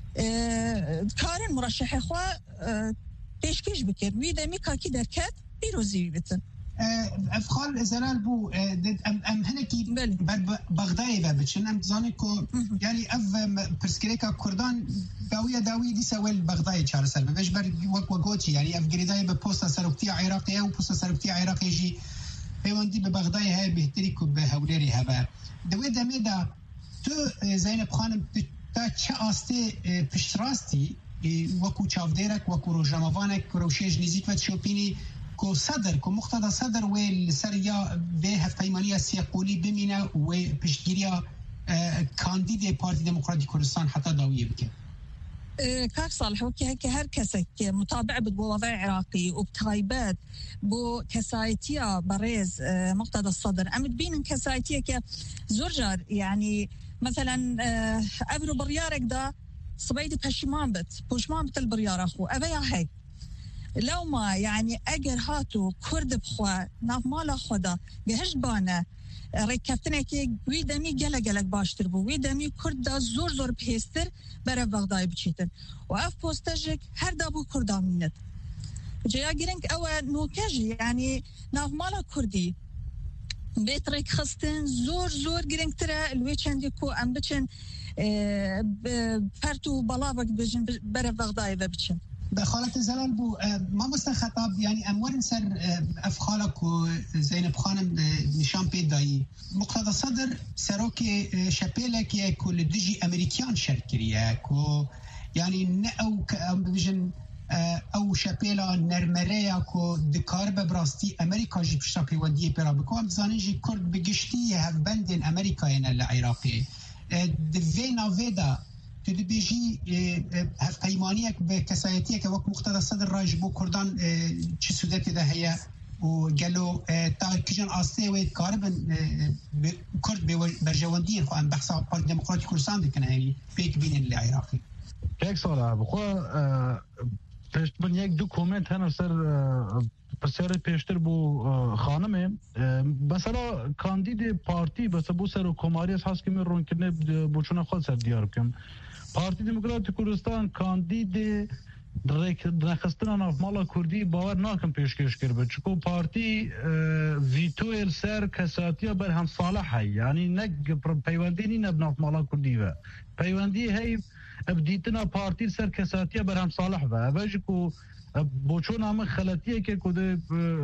كارن مرشح إخوة بيشكيش بكر ويدا ميكا كي دركات بيروزي بيتن افخال زلال بو ام ام هنكي بغداد بابتشن ام زانيكو يعني اف برسكريكا كردان داويه داوي دي سوال بغداد چارسل بهش بر وك وگوتي يعني اف غريداي ببوستا سرقتي عراقيه وبوستا سرقتي عراقي جي بيوندي ببغداد هاي بهتريكو بهوليري هبا دوي دميدا تو زينب خانم تا چه آسته پشتراستی وكو چاوديرك وكو روجاموانك روشيج نزيك و تشوبيني کو صدر کو مقتدا صدر و سریا به هفتایمانی سیاقولی بمینه و پشتگیری کاندید پارتی دموکراتی کردستان حتی داویه بکن كاك صالح وكي هيك هر كسك متابع بالوضع العراقي وبتايبات بو كسايتيا بريز مقتدى الصدر أمد بين كسايتيا كزرجر يعني مثلا أبنو بريارك دا صبيدي بهشمان بت بوشمان بت البريار أخو أبيا هيك لو ما يعني أجر هاتو كرد بخوا ناف مالا خدا جهش بانا ركبتنا که وی دمی گله گله باشتر بو وی دمی کرد زور زور پیستر برای بغداد بچیتن و اف پوستاجک هر دابو کردام میند جیا گرنگ او نوکجی یعنی ناف مالا کردی بیت رک خستن زور زور گرنگ ترى الوی چندی کو ام بچن پرتو بلاوک بجن برای بغداد بچن بخالة زلال بو ما مستن خطاب يعني امور سر افخالك وزينب خانم نشان بيداي مقتدى الصدر سروك شابيلك يكو لدجي امريكان شركريا كو يعني نأو بجن او شابيلا نرمريا كو دكار ببراستي امريكا جي بشتاقي وديه برا بكو ام بزاني جي كرد بگشتي هف بندن امريكا ينا العراقي دفينا فيدا تدي بيجي هفقيمانيك بكسايتيك وقت مقتدى الصدر راج بو كردان چه سودتي ده هي وقالوا تا كجان آسته ويد كاربن كرد برجواندين خو ام بحثا بارت ديمقراطي كردستان دكنا هي بيك بين العراقي كيك صالح بخوا پشت بن یک دو کومنت هنر سر پرسیار پیشتر بو خانمه مثلا کاندید پارتی بس بو سر کماری از هست که می رون کنه بوچونه خود سر دیار بکم پارتی دموکراتی کردستان کاندید نخستنا ناف مالا کردی باور ناکم پیشکش کرده چکو پارتی ویتویل سر کساتیا بر هم صالح هی یعنی نگ پیوندی نی نب ناف مالا کردی و پیوندی هی ابدیتنا پارتی سر کساتیا بر هم صالح و اوش کو بوچون هم خلطیه که کده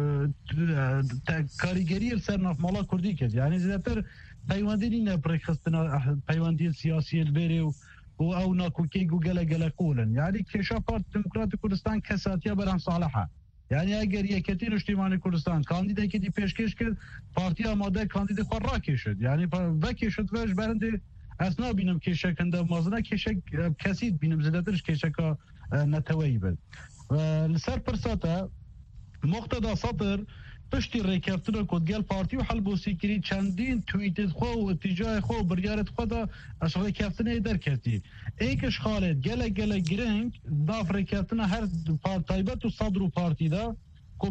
کاریگری سر ناف مالا کردی کرد یعنی زیادتر پیوندی نی نب رخستنا پیوندی سیاسی البری و و او ناکوکی گوگل گل قولن یعنی کشا پارت دموکراتی کردستان کساتیا برام صالحه یعنی اگر یکتی اجتماعی کردستان کاندید که دی پیشکش کرد پارتی آماده کاندید خود را کشید یعنی و کشید وش برنده اسنا بینم کشا کنده مازنه کشا کسی بینم زدترش کشا که نتوایی بد لسر پرساته مقتدى سطر پشتی ریکفتن کدگل پارتی و حل بوسی کری چندین توییت خو و اتجاه خو بریارت خدا اش ریکفتن در کردی ایکش خالد گله گله گرنگ داف ریکفتن هر پارتایبت و صدر و پارتی دا کو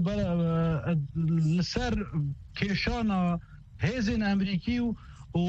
لسر کشانا هیزن امریکی و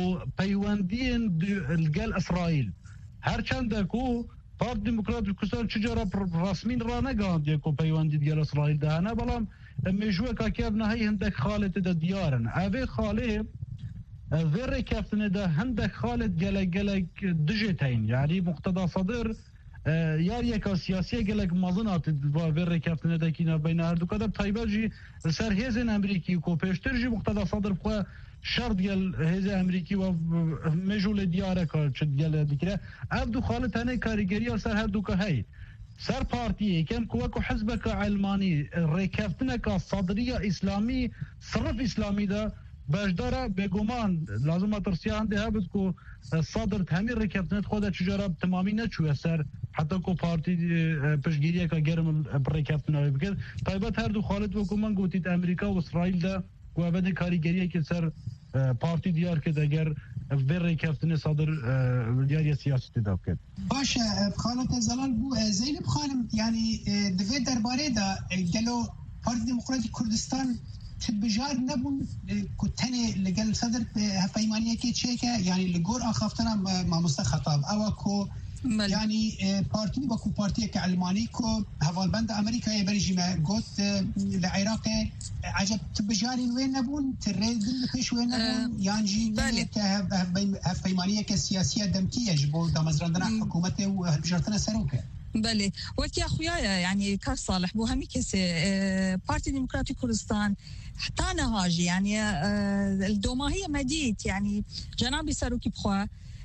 پیوندین الگل اسرائیل هر چند کو پارت دموکراتی کردستان چجورا رسمین را نگاند یکو پیوندید گل اسرائیل دهنه بلام مجوه که کبنا هی هندک خالت ده دیارن اوه خاله ویر کفتن ده هندک خالت گلک گلک دجتین یعنی مقتدى صدر یار یکا سیاسی گلک مازنات با ویر کفتن ده کینا بین هر دو کدر طایبه جی سر هیزن امریکی کو پیشتر جی مقتدى صدر بخواه شرط گل هیزن امریکی و مجول دیاره که چد گل دیکره او دو خالت هنه کاریگری سر هر دو که هی سر پارتیه کم کوکو حزبك علماني ريكفتنك صدرية اسلامي صرف اسلامي ده بجدارة بگومان لازم ترسيه عنده هبت کو صدر همین ريكفتنت خود چجارة تمامی نچوه سر حتی کو پارتی پشگیریه که گرم ريكفتنه بکر طيبت هر دو خالد وکومان گوتید امریکا و اسرائیل ده و ابد کاریگریه که سر پارتی دیار که دگر بر کفتن صدر دیاری سیاسی داد کرد. باشه خانم زلال بو زینب خانم یعنی دوی درباره دا گلو پارتی دموکراتی کردستان تبجار نبون کتنه لگل صدر هفایمانیه که چه که یعنی لگور آخافتنا ما مستخطاب او کو يعني بارتي بكو بارتي كعلماني كو هفالبند امريكا بريجي ما قلت العراق عجب تبجاري وين نبون تريد كيش وين نبون يانجي هفايمانيه كسياسيه دمكيه جبو دمزرندنا حكومته وهبجرتنا سروكه بله وقت يا اخويا يعني كار صالح بو همي كسي بارتي ديمقراطي كردستان حتى انا هاجي يعني الدوماهيه مديت يعني جنابي سروكي بخوا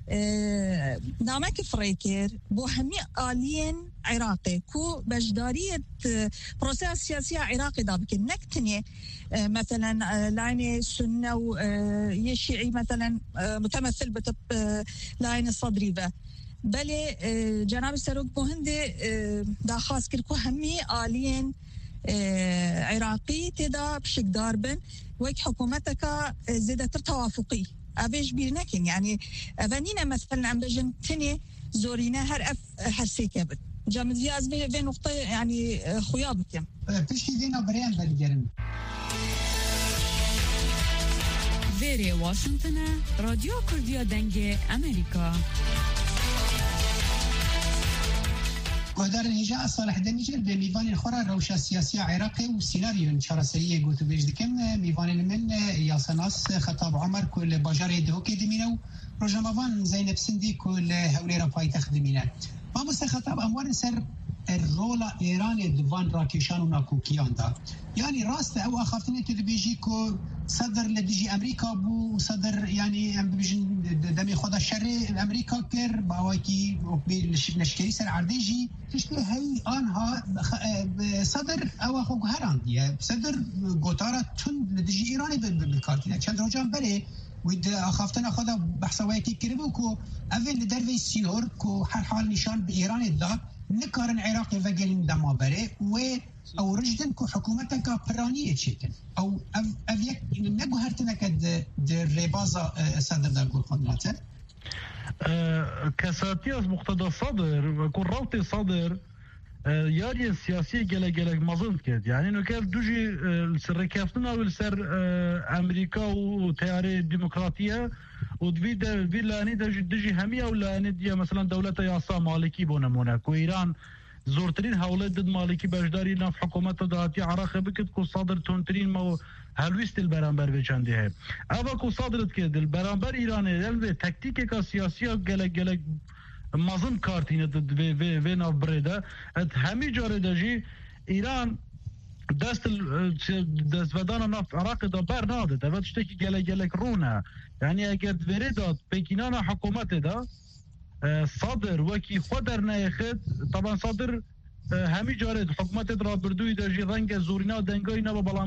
نامك فريكر بو همي آلين عراقي كو بجدارية بروسيس سياسية عراقي دابك نكتني مثلا لاين السنة ويشيعي مثلا متمثل بتب لاين الصدري به بله جناب سروک بوهنده دا خاص کرکو همی آلین عراقی تدا بشک داربن ويك حكومتك زيادة توافقي أبيش بيرنكين يعني أفنينا مثلا عم بجن تني زورينا هر أف هر سيكابت جامد زياز في نقطة يعني خيابك يم تشكي دينا بريان بالجرم فيري واشنطن راديو كرديا دنجي أمريكا گهدار هجاء صالح دنیجر به میوان خورا روشا سیاسی عراقی و سیناریو چارەسەریە گوتو بێژ دکم میوان من یاسناس خطاب عمر کل باجار دهوکی دمینه و روژاموان زینب سندی کل هولیر پایتخت دمینه ما بس خطاب اموار سر الرول ایران دوان راکشان و ناکوکیان دا يعني راست او اخافتني تدبيجي كو صدر لديجي امريكا بو صدر يعني ام بيجن دمي خدا الشر امريكا كر باواكي نشكري سر عرديجي تشبه هي انها صدر او اخو هران دي صدر قطاره تون لديجي ايراني بالكارتينا چند روجان بري ود اخافتنا خدا بحثوايكي كربو كو اول دروي سيور كو هر حال نشان بايران دا نكارن عراقي وقلن دما بري و او رجدن كو حكومتك برانية شكل او افيك نقو هرتنك در ربازة صدر دا قول خدماته كساتي از مقتضى صدر كون روتي صدر ياري السياسي جل جل مظن كده يعني انه كيف دوجي السركافتنا والسر امريكا وتياري الديمقراطيه ودبي دبي لاني دجي هميه ولا نديه مثلا دوله ياسا مالكي بونمونه كو ايران زورترين هؤلاء ضد مالكي بجداري ناف حكومات دهاتي عراق بكت كو صادر تونترين مو هلويست البرانبر بچنده ہے ابا کو صادرت كده البرانبر ايران البه تكتيك کا سياسيه جل جل مازن کارتینه د و و ناو برده ات همی جاره دجی ایران دست دست ودان نفت عراق دا بر ناده دا ود شتکی گله گله رونه یعنی اگر ورده پکینان حکومت دا صادر وکی خود در نیخد طبعا صادر همی جاره حکومت را بردوی دجی رنگ زورینا دنگای نبا بلام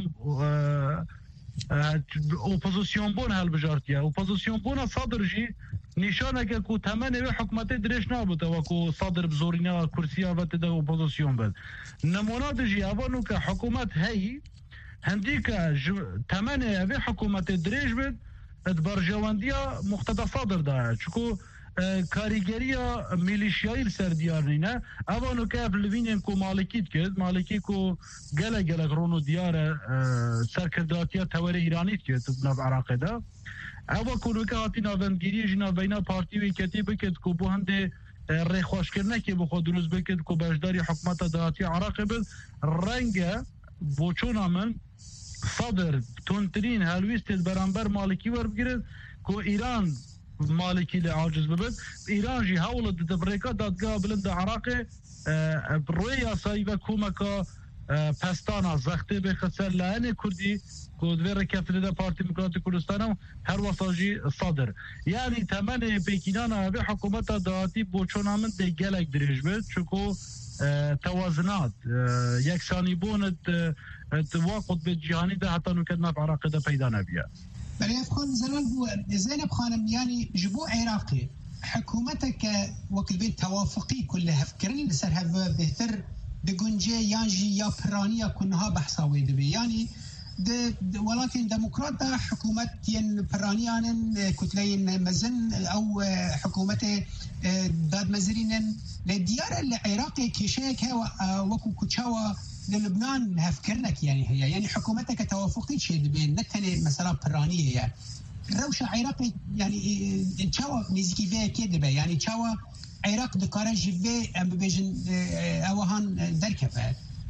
اپوزیسیون بون هل بجارتیه اپوزیسیون بون صادر جی نشانه که کو تمنه و حکومت درش نبود و کو صادر بزورینا کرسیه و تده اپوزیسیون بود نمونه دجی اوانو که حکومت هی هندی که تمنه و حکومت درش بود ادبرجواندیا مقتضى صادر ده چکو کاریگریا میلیشیایی سر دیار نینه اوانو که افلوینیم کو مالکیت کرد مالکی کو گله گله رونو دیار سرکرداتیا توری ایرانیت کرد نو عراق ده اوا کنو که هاتی ناوندگیری جنا بینا پارتی وی کتی بکد کو بو هنده ری خوش کرنه که بخود دروز بکد کو بجداری حکمت دهاتی عراق بد رنگ بوچونا من صدر تونترین هلویست برانبر مالکی ور بگیرد کو ایران مالکی لعاجز ببد ایران جی حولت دبریکا دادگاه بلند عراق روی یاسایی و کومکا پستانا زخته بخسر لعنه کردی کود ور کفل ده پارتی دموکراتیک کردستان هر وساجی صادر یعنی تمن پیکینانا و حکومت دهاتی بوچونا من ده گلک درش بد چکو توازنات یکسانی بوند تواقد به جهانی ده حتی نکدنا في عراق ده پیدا نبیه بله افخان زلال بو زينب خانم يعني جبو عراقي حكومتك وكل بين توافقي كلها فكرين لسرها بهتر بقنجي يانجي يا برانيا كنها بحصاوي دبي يعني ولكن ديمقراط حكومة ين برانيان كتلين مزن او حكومة داد مزرين للديار العراقي كشيك وكو كتشاوا للبنان هفكرنك يعني هي يعني حكومتك توافقي شيء بين نتني مثلا برانيه يعني روشة عراقي يعني تشاوا نزكي فيها كده يعني تشاوا عراق دكارة جيفي ام بيجن اوهان دركفه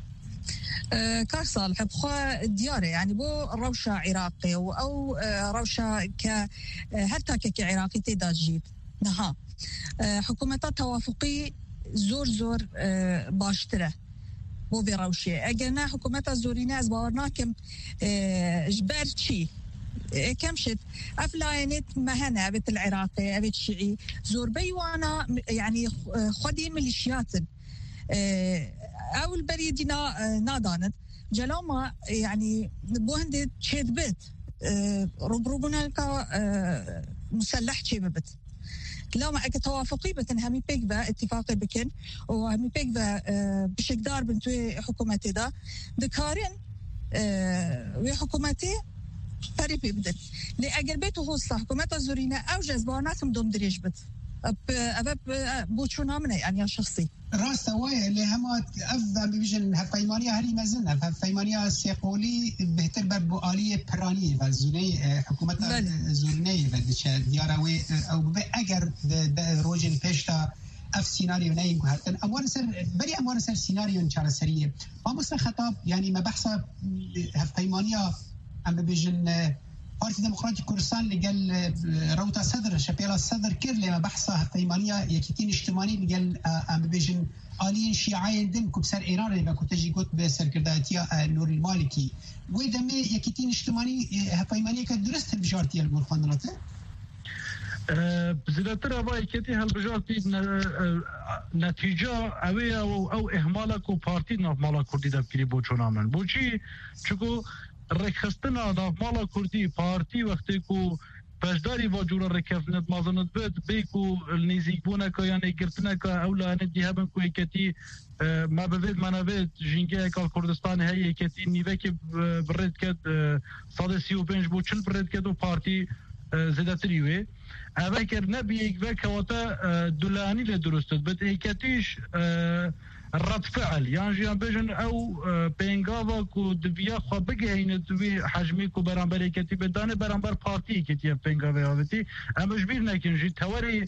كار صالح بخوا دياري يعني بو روشة عراقي او روشة ك حتى كي عراقي تداجيب نها حكومة توافقي زور زور باشتره بو بروشي اجنا حكومه زورينا از باورنا كم جبر شي كم شت افلاينت مهنا بيت العراقي ابيت شيعي زور بيوانا يعني خدي ميليشيات او البريدنا نادانت جلوما يعني بوهند تشيد بيت ربربنا مسلح شي ببت لو ما اك توافقي بكن همي بيك با اتفاقي بكن وهمي بيك با بشكدار بنتوي حكومتي دا دكارين وي حكومتي فري بيبدل لي اگر بيتو هوسا حكومتا زورينا او جزباناتهم دوم دريج بت اب بوچونا منه يعني شخصي راست وای لی همه اف بیشن هفایمانی هری مزن هفایمانی سیقولی بهتر بر بوالی پرانی و زونه حکومت زونه و دیشه دیاروی او به اگر به روزی پیشتا اف سيناريو نايم هاتن اموال سر بري اموال سر سيناريو نشار سريه ما مثل خطاب يعني ما بحث هفايمانيا ام بيجن بارتي ديمقراطي كردستان اللي قال روتا صدر شبيلا الصدر كير لما بحث هفايمانيا يكيتين اجتماعي اللي قال ام بيجن آليين شيعيين دم كبسر إيران اللي كنت تجي قلت بسر كرداتيا نور المالكي وإذا يكيتين اجتماعي هفايمانيا كدرست بجارتي الغرفاندناته بزلاتر أباي كتي هالبجارتي نتيجة أوي أو أو إهمالك وبارتي ناف مالا كردي دبكري بوچونا من بوچي چكو رخصتنا ناف مالا كردي بارتي وقتی کو پشداری با جورا رکفنت مازنت بد بیکو النزیک بونه که یعنی گرتنه که اولا ندی هبن که کتی ما بفید منوید جنگه که کردستان هایی کتی نیوه که برد کد سال سی و پنج بو چل برد کد و پارتی زده تریوه اوه کر نبی ایک وک واتا دولانی لدرستد بد ایکتیش رد فعل يعني جيان بيجن او بينغاوا كو دبيا خو بگهين دوي حجمي كو برانبر كتي بدانه برانبر بارتي كتي بينغاوا وتي اما جبير لكن جي توري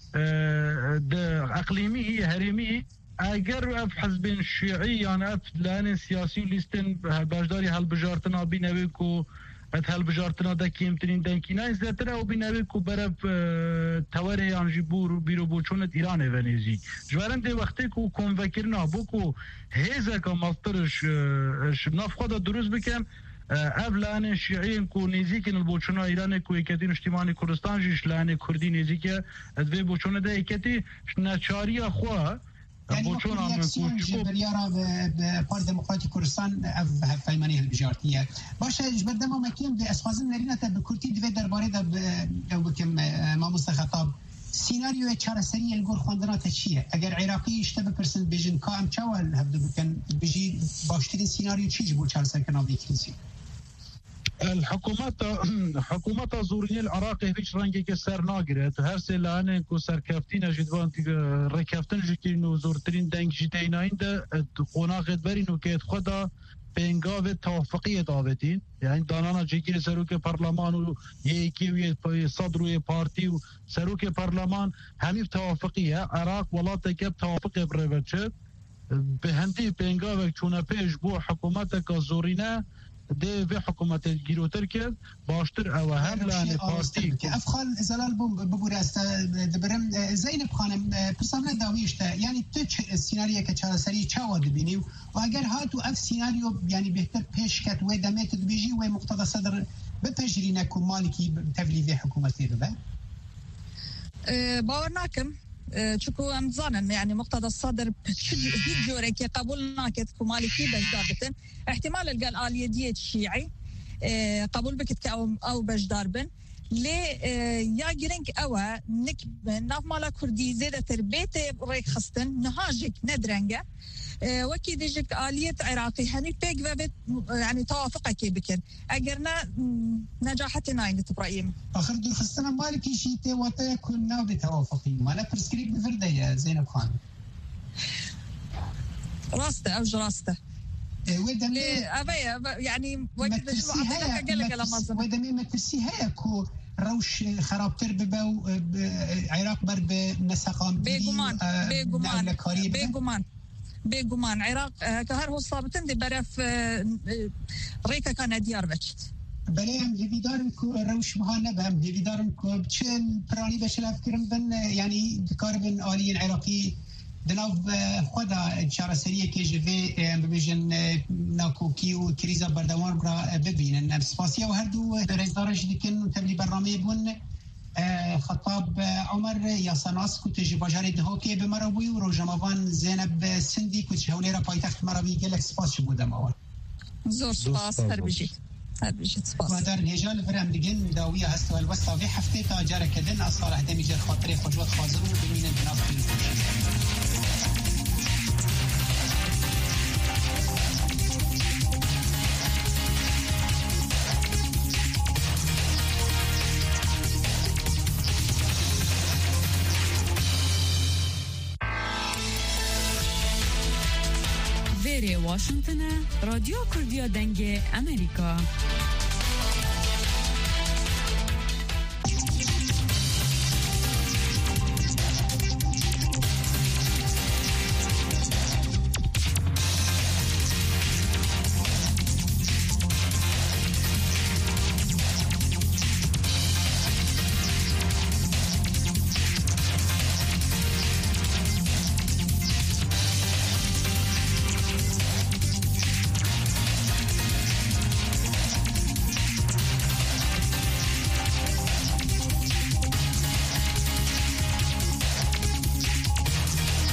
د اقليمي هرمي اگر اف حزب شيعي يعني اف لان سياسي ليستن باجداري هالبجارتنا بينوي كو هل بجارتنا دا کمترین دنکینای زیاتره و بینوی کو برف توره یان جبور بیرو بوچونت ایران و نزی جوارن دی وقتی کو کنوکرنا بو کو هیزه که مفترش ناف خدا دروز بکم افلان شیعین کو نزیکن البوچونا ایران کو یکتین اجتماعی کردستان جیش لان کردی نزیکه ادوی بوچونه دا یکتی نچاری خوا يعني رياكسيون جبريارا بارت ديمقراطي كردستان هفايماني هالبجارتيه باشا جبردما مكيم دي اسخازن نرينا بكرتي دي درباري دا او بكم ما مستخطاب سيناريو چارەسەری الگور خواندنات چیه اگر عراقی اشتبه پرسن بيجن كام چاول هبدو بكن بيجي باشترين سيناريو چيج بو چارەسەر كناوي كريسي الحكومات حكومات زورية العراق هيش رنگي که سر ناگیره هر سه لعنه کو سرکفتین جدوان رکفتن جکینو زورترین دنگ جتیناین ده قناقت برینو که خدا بینگاو توافقی داوتین یعنی دانانا جگیر سروک پارلمان و یکی و صدر و پارتی و سروک پارلمان همین توافقیه عراق ولات که توافق بروچه به هندی بینگاو چونه پیش بو حکومت که زورینه ده في حكومة الجيروتر كده باشتر او هم لان بارتي افخال زلال ببوري استا دبرم زينب خانم برسامنا داويشتا يعني تش السيناريو كچارەسەری چاوا دبيني واگر هاتو اف سيناريو يعني بهتر پیش كت و دمت بيجي و مقتضى صدر بتجرينا كمالكي تبليغ حكومتي ده باورناكم چکو ام زانن يعني مقتضى الصدر هيك جوري كي قبولنا كت كمالكي بجداربتن احتمال القال آلية ديت شيعي قبول بكت او او بجداربن لي يا جرينك اوا نكبن ناف مالا كردي زيادة تربيت ريك خستن نهاجك ندرنجا وكي ديجك آلية عراقي هني بيك وبت يعني توافقك بكن أجرنا نجاحتنا عند إبراهيم آخر دور خستنا مالكي شيء تواتي كنا بتوافقي ما لا برسكريب بفردة يا زينب خان راسته أو جراسته ودمي أبي يعني وقت المعطيات قال قال ما ودمي ما ترسيها كو روش خرابتر ببو عراق بر بنسقام بيجومان بيجومان بيجومان بيجومان عراق كهر هو صابتن دي برف ريكا كان ديار بچت بلهم هيدارن كو روش مهانه بهم هيدارن كو بچل براني بشل افكرم بن يعني كاربن آلي العراقي دناو خدا چارەسەریە کێژێ ببێژن ناکۆکی و کریزا بەردەوام بڕا ببینن سپاسیە و هەردوو ڕێزدارەش دیکن و تەبلی بەرنامەیە بوون خطاب عمر یاساناس کو تجی باجاری دهوکی به مروی و روزماوان زینب سندی کو هولێرە پایتەخت مروی گەلێک سپاس بودم ئەوە زۆر سپاس هەر بژیت ودار هجال فرام دگن داویه هست و الوسطا به هفته تا جاره کدن اصالح دمیجر خاطر خجوت خازر و بمینن بناف واشنطن رادیو کردیا دنگ امریکا